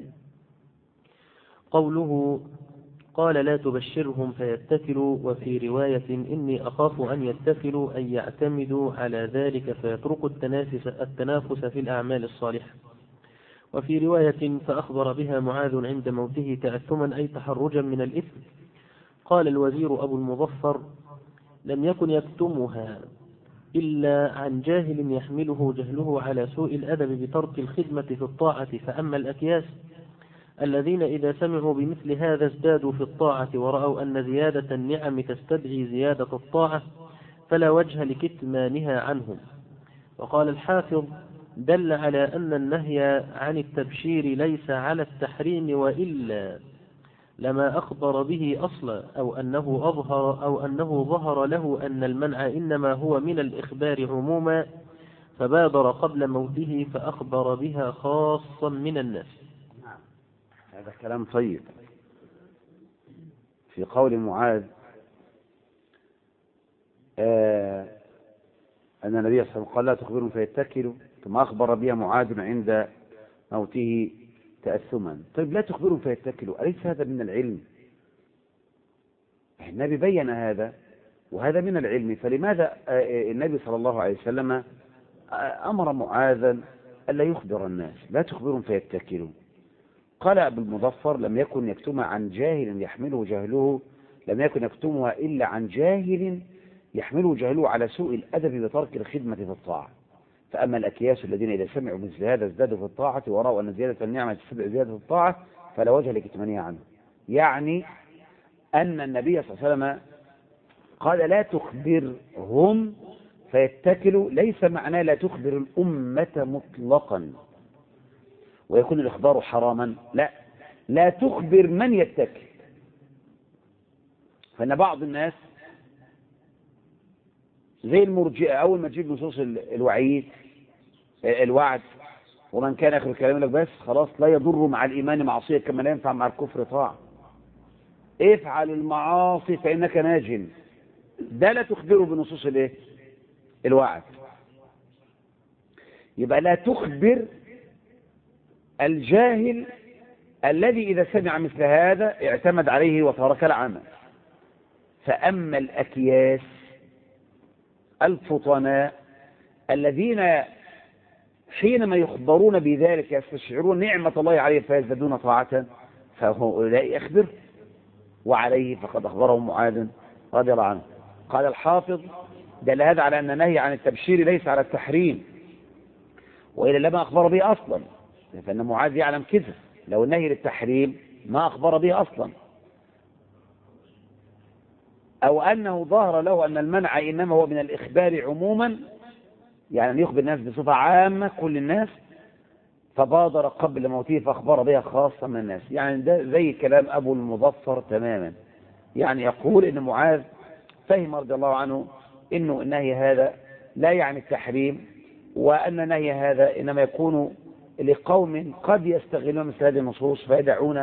قوله: قال: لا تبشرهم فيتكلوا، وفي رواية: إني أخاف أن يتكلوا أن يعتمدوا على ذلك فيتركوا التنافس في الأعمال الصالحة. وفي رواية: فأخبر بها معاذ عند موته تأثما أي تحرجا من الإثم. قال الوزير أبو المظفر: لم يكن يكتمها إلا عن جاهل يحمله جهله على سوء الأدب بترك الخدمة في الطاعة، فأما الأكياس الذين إذا سمعوا بمثل هذا ازدادوا في الطاعة ورأوا أن زيادة النعم تستدعي زيادة الطاعة فلا وجه لكتمانها عنهم. وقال الحافظ: دل على أن النهي عن التبشير ليس على التحريم، وإلا لما أخبر به أصلا، أو أنه ظهر له أن المنع إنما هو من الإخبار عموما، فبادر قبل موته فأخبر بها خاصا من الناس. هذا كلام طيب. في قول معاذ أن النبي صلى الله عليه وسلم قال: لا تخبرهم فيتكلوا، ثم أخبر بها معاذ عند موته تأثما. طيب لا تخبرهم فيتكلوا، أليس هذا من العلم؟ النبي بين هذا، وهذا من العلم، فلماذا النبي صلى الله عليه وسلم أمر معاذا ألا يخبر الناس؟ لا تخبرهم فيتكلوا. قال أبو المظفر: لم يكن يكتمها عن جاهل يحمله جهله، لم يكن يكتمها إلا عن جاهل يحمله جهله على سوء الأدب بترك الخدمة في الطاعة. فأما الأكياس الذين إذا سمعوا مثل هذا ازدادوا في الطاعة ورأوا أن زيادة النعمة تستدعي زيادة الطاعة فلا وجه لكتمانها عنه. يعني أن النبي صلى الله عليه وسلم قال: لا تخبرهم فيتكلوا، ليس معناه لا تخبر الأمة مطلقا ويكون الإخبار حراما، لا، لا تخبر من يتكل. فإن بعض الناس زي المرجئة أول ما تجيب نصوص الوعيد الوعد، ومن كان آخر الكلام لك بس خلاص لا يضر مع الإيمان معصية كما لا ينفع مع الكفر طاعة، افعل المعاصي فإنك ناج. ده لا تخبره بنصوص الوعد. يبقى لا تخبر الجاهل الذي إذا سمع مثل هذا اعتمد عليه وترك العمل. فأما الأكياس الفطناء الذين حينما يخبرون بذلك يستشعرون نعمة الله عليه فيزدادون طاعة، فهؤلاء أخبر. وعليه فقد أخبرهم معاذ رضي الله عنه. قال الحافظ: دل هذا على أن النهي عن التبشير ليس على التحريم، وإلا لما أخبر به أصلا، فإن معاذ يعلم كذا، لو النهي للتحريم ما أخبر به أصلا، أو أنه ظهر له أن المنع إنما هو من الإخبار عموما، يعني أن يخبر الناس بصفة عامة كل الناس، فبادر قبل موته فأخبر بها خاصة من الناس. يعني ده زي كلام أبو المظفر تماما، يعني يقول إن معاذ فهم رضي الله عنه إنه النهي هذا لا يعني التحريم، وأن النهي هذا إنما يكون لقوم قد يستغلون مثل هذه النصوص فيدعون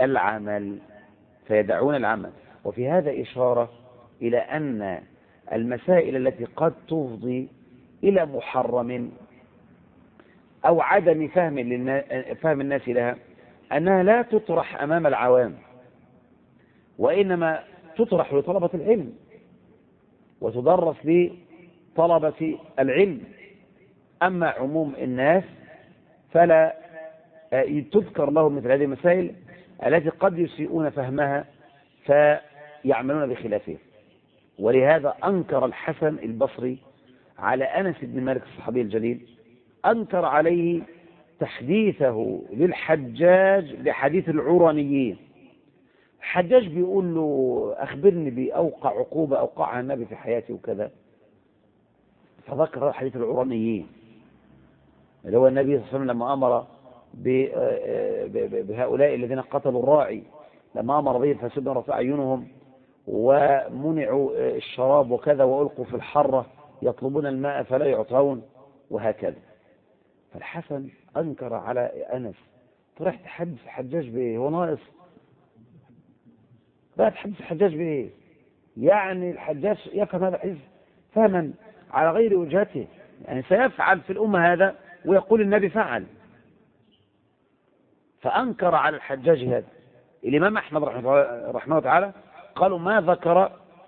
العمل. وفي هذا إشارة إلى أن المسائل التي قد تفضي إلى محرم أو عدم فهم الناس لها أنها لا تطرح أمام العوام، وإنما تطرح لطلبة العلم وتدرس لطلبة العلم. أما عموم الناس فلا تذكر لهم مثل هذه المسائل التي قد يسيئون فهمها فيعملون بخلافه. ولهذا أنكر الحسن البصري على أنس بن مالك الصحابي الجليل، أنكر عليه تحديثه للحجاج بحديث العرانيين. الحجاج بيقول له: أخبرني بأوقع عقوبة أوقعها النبي في حياته وكذا، فذكر حديث العرانيين اللي هو النبي صلى الله عليه وسلم لما أمر بهؤلاء الذين قتلوا الراعي، لما أمر بهم فسدرت أعينهم ومنعوا الشراب وكذا وألقوا في الحرة يطلبون الماء فلا يعطون وهكذا. فالحسن أنكر على أنس: تروح تحدث الحجاج بإيه؟ هو ناقص؟ لا تحدث الحجاج بإيه؟ يعني الحجاج يفهم هذا الحديث فهما على غير وجهته، يعني سيفعل في الأمة هذا ويقول النبي فعل. فأنكر على الحجاج هذا. الإمام أحمد رحمه الله تعالى قالوا: ما ذكر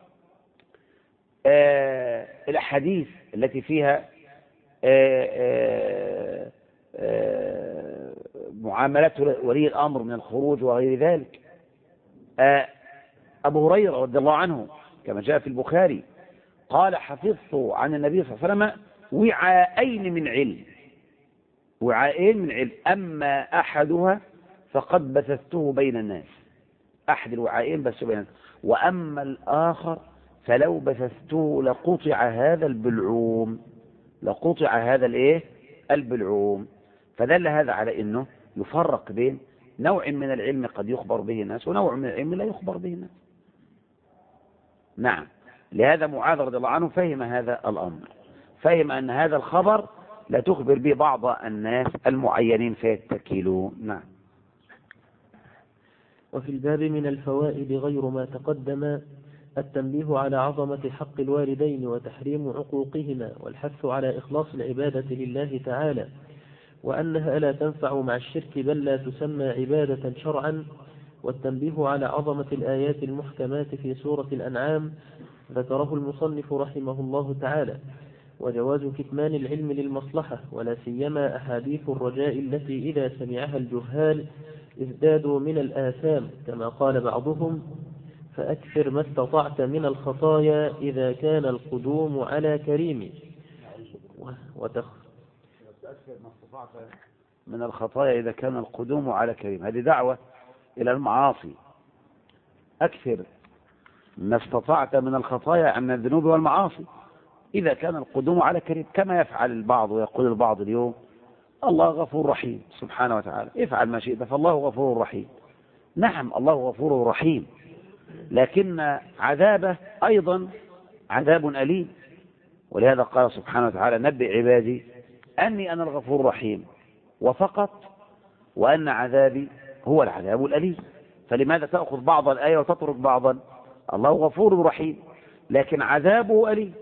الأحاديث التي فيها معاملات ولي الأمر من الخروج وغير ذلك. أبو هريرة رضي الله عنه كما جاء في البخاري قال: حفظت عن النبي صلى الله عليه وسلم وعاءين من علم، أما أحدها فقد بثثته بين الناس، أحد الوعائين بثته بين الناس. وأما الآخر فلو بثثته لقطع هذا البلعوم، لقطع هذا الايه البلعوم. فدل هذا على انه يفرق بين نوع من العلم قد يخبر به الناس ونوع من العلم لا يخبر به الناس. نعم، لهذا معاذ رضي الله عنه فهم هذا الأمر، فهم أن هذا الخبر لا تخبر به بعض الناس المعينين فيتكلون. نعم. وفي الباب من الفوائد غير ما تقدم التنبيه على عظمة حق الوالدين وتحريم عقوقهما، والحث على إخلاص العبادة لله تعالى، وأنها لا تنفع مع الشرك بل لا تسمى عبادة شرعا، والتنبيه على عظمة الآيات المحكمات في سورة الأنعام ذكره المصنف رحمه الله تعالى، وجواز كتمان العلم للمصلحة، ولا سيما أحاديث الرجاء التي إذا سمعها الجهال ازدادوا من الآثام، كما قال بعضهم: فأكثر ما استطعت من الخطايا إذا كان القدوم على كريم. من الخطايا إذا كان القدوم على كريم، هذه دعوة إلى المعاصي. أكثر ما استطعت من الخطايا عن الذنوب والمعاصي إذا كان القدوم على كريم، كما يفعل البعض ويقول البعض اليوم: الله غفور رحيم سبحانه وتعالى، افعل ما شئت فالله غفور رحيم. نعم، الله غفور رحيم، لكن عذابه أيضا عذاب أليم. ولهذا قال سبحانه وتعالى: نبئ عبادي أني أنا الغفور الرحيم، وفقط، وأن عذابي هو العذاب الأليم. فلماذا تأخذ بعض الآية وتترك بعضا؟ الله غفور رحيم لكن عذابه أليم،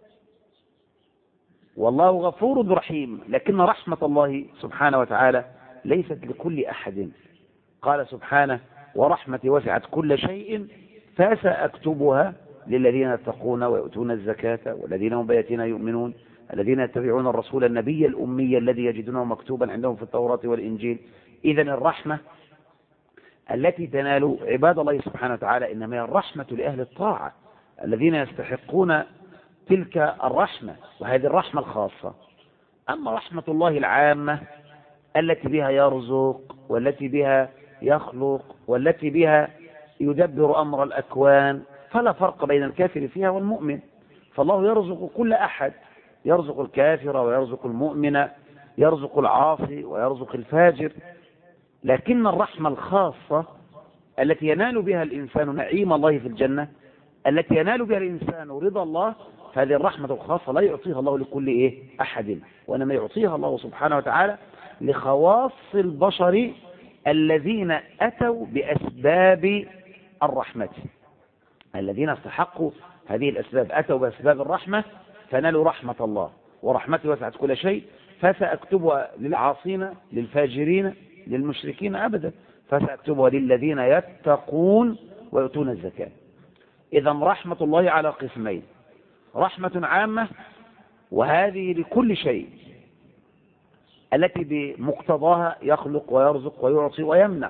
والله غفور رحيم لكن رحمة الله سبحانه وتعالى ليست لكل أحد. قال سبحانه: ورحمتي وسعت كل شيء فسأكتبها للذين يتقون ويؤتون الزكاة والذين هم بآياتنا يؤمنون الذين يتبعون الرسول النبي الأمي الذي يجدونه مكتوبا عندهم في التوراة والإنجيل. إذن الرحمة التي تنال عباد الله سبحانه وتعالى إنما هي الرحمة لأهل الطاعة الذين يستحقون تلك الرحمة، وهذه الرحمة الخاصة. أما رحمة الله العامة التي بها يرزق والتي بها يخلق والتي بها يدبر أمر الأكوان، فلا فرق بين الكافر فيها والمؤمن. فالله يرزق كل أحد، يرزق الكافر ويرزق المؤمن، يرزق العاصي ويرزق الفاجر. لكن الرحمة الخاصة التي ينال بها الإنسان نعيم الله في الجنة، التي ينال بها الإنسان رضا الله، فهذه الرحمة الخاصة لا يعطيها الله لكل أحد، وإنما يعطيها الله سبحانه وتعالى لخواص البشر الذين أتوا بأسباب الرحمة، الذين استحقوا هذه الأسباب، أتوا بأسباب الرحمة فنالوا رحمة الله. ورحمتي وسعت كل شيء فسأكتبها للعاصين للفاجرين للمشركين أبدا، فسأكتبها للذين يتقون ويؤتون الزكاة. إذا رحمة الله على قسمين: رحمة عامة، وهذه لكل شيء التي بمقتضاها يخلق ويرزق ويعطي ويمنع.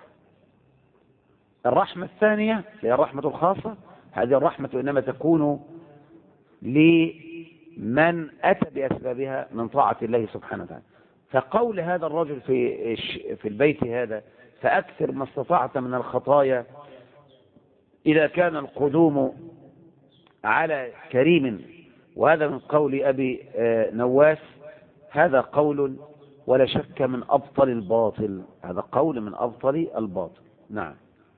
الرحمة الثانية هي الرحمة الخاصة، هذه الرحمة إنما تكون لمن أتى بأسبابها من طاعة الله سبحانه وتعالى. فقول هذا الرجل في البيت هذا: فأكثر ما استطعت من الخطايا إذا كان القدوم على كريم، وهذا من قول أبي نواس، هذا قول ولا شك من أبطل الباطل، هذا قول من أبطل الباطل. نعم.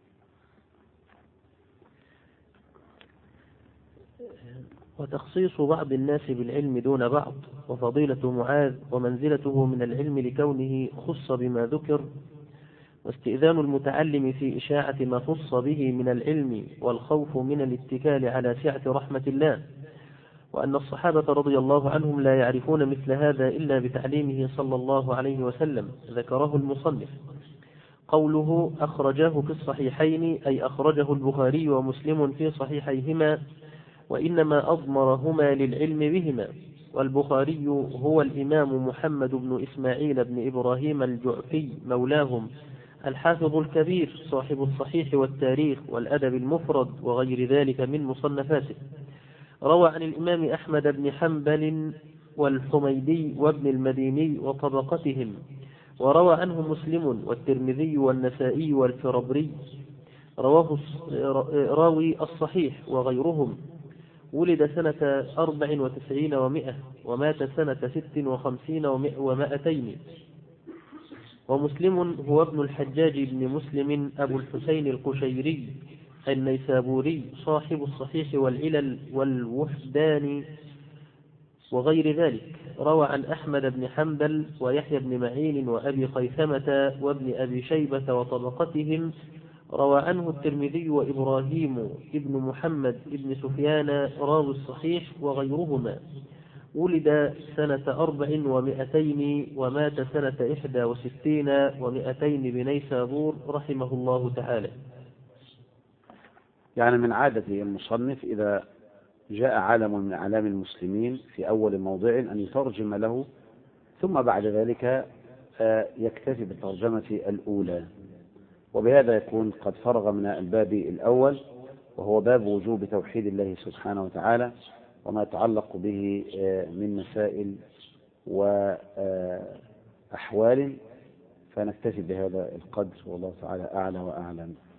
وتخصيص بعض الناس بالعلم دون بعض، وفضيلة معاذ ومنزلته من العلم لكونه خص بما ذكر، واستئذان المتعلم في إشاعة ما خص به من العلم، والخوف من الاتكال على سعة رحمة الله، وأن الصحابة رضي الله عنهم لا يعرفون مثل هذا إلا بتعليمه صلى الله عليه وسلم. ذكره المصنف. قوله أخرجاه في الصحيحين أي أخرجه البخاري ومسلم في صحيحيهما، وإنما أضمرهما للعلم بهما. والبخاري هو الإمام محمد بن إسماعيل بن إبراهيم الجعفي مولاهم، الحافظ الكبير صاحب الصحيح والتاريخ والأدب المفرد وغير ذلك من مصنفاته. روى عن الإمام أحمد بن حنبل والحميدي وابن المديني وطبقتهم، وروى عنه مسلم والترمذي والنسائي والفربري. رواه راوي الصحيح وغيرهم. ولد سنة 94 و100 ومات سنة 56 و200. ومسلم هو ابن الحجاج بن مسلم أبو الحسين القشيري النيسابوري صاحب الصحيح والعلل والوحدان وغير ذلك. روى عن أحمد بن حنبل ويحيى بن معين وأبي خيثمة وابن أبي شيبة وطبقتهم. روى عنه الترمذي وإبراهيم ابن محمد ابن سفيان راوي الصحيح وغيرهما. ولد سنة 400 ومات سنة 61 و200 بنيسابور رحمه الله تعالى. يعني من عادة المصنف إذا جاء عالم من أعلام المسلمين في أول موضع أن يترجم له، ثم بعد ذلك يكتفي بالترجمة الأولى، وبهذا يكون قد فرغ من الباب الأول، وهو باب وجوب توحيد الله سبحانه وتعالى وما يتعلق به من مسائل وأحوال. فنكتفي بهذا القدر، والله تعالى أعلى وأعلم.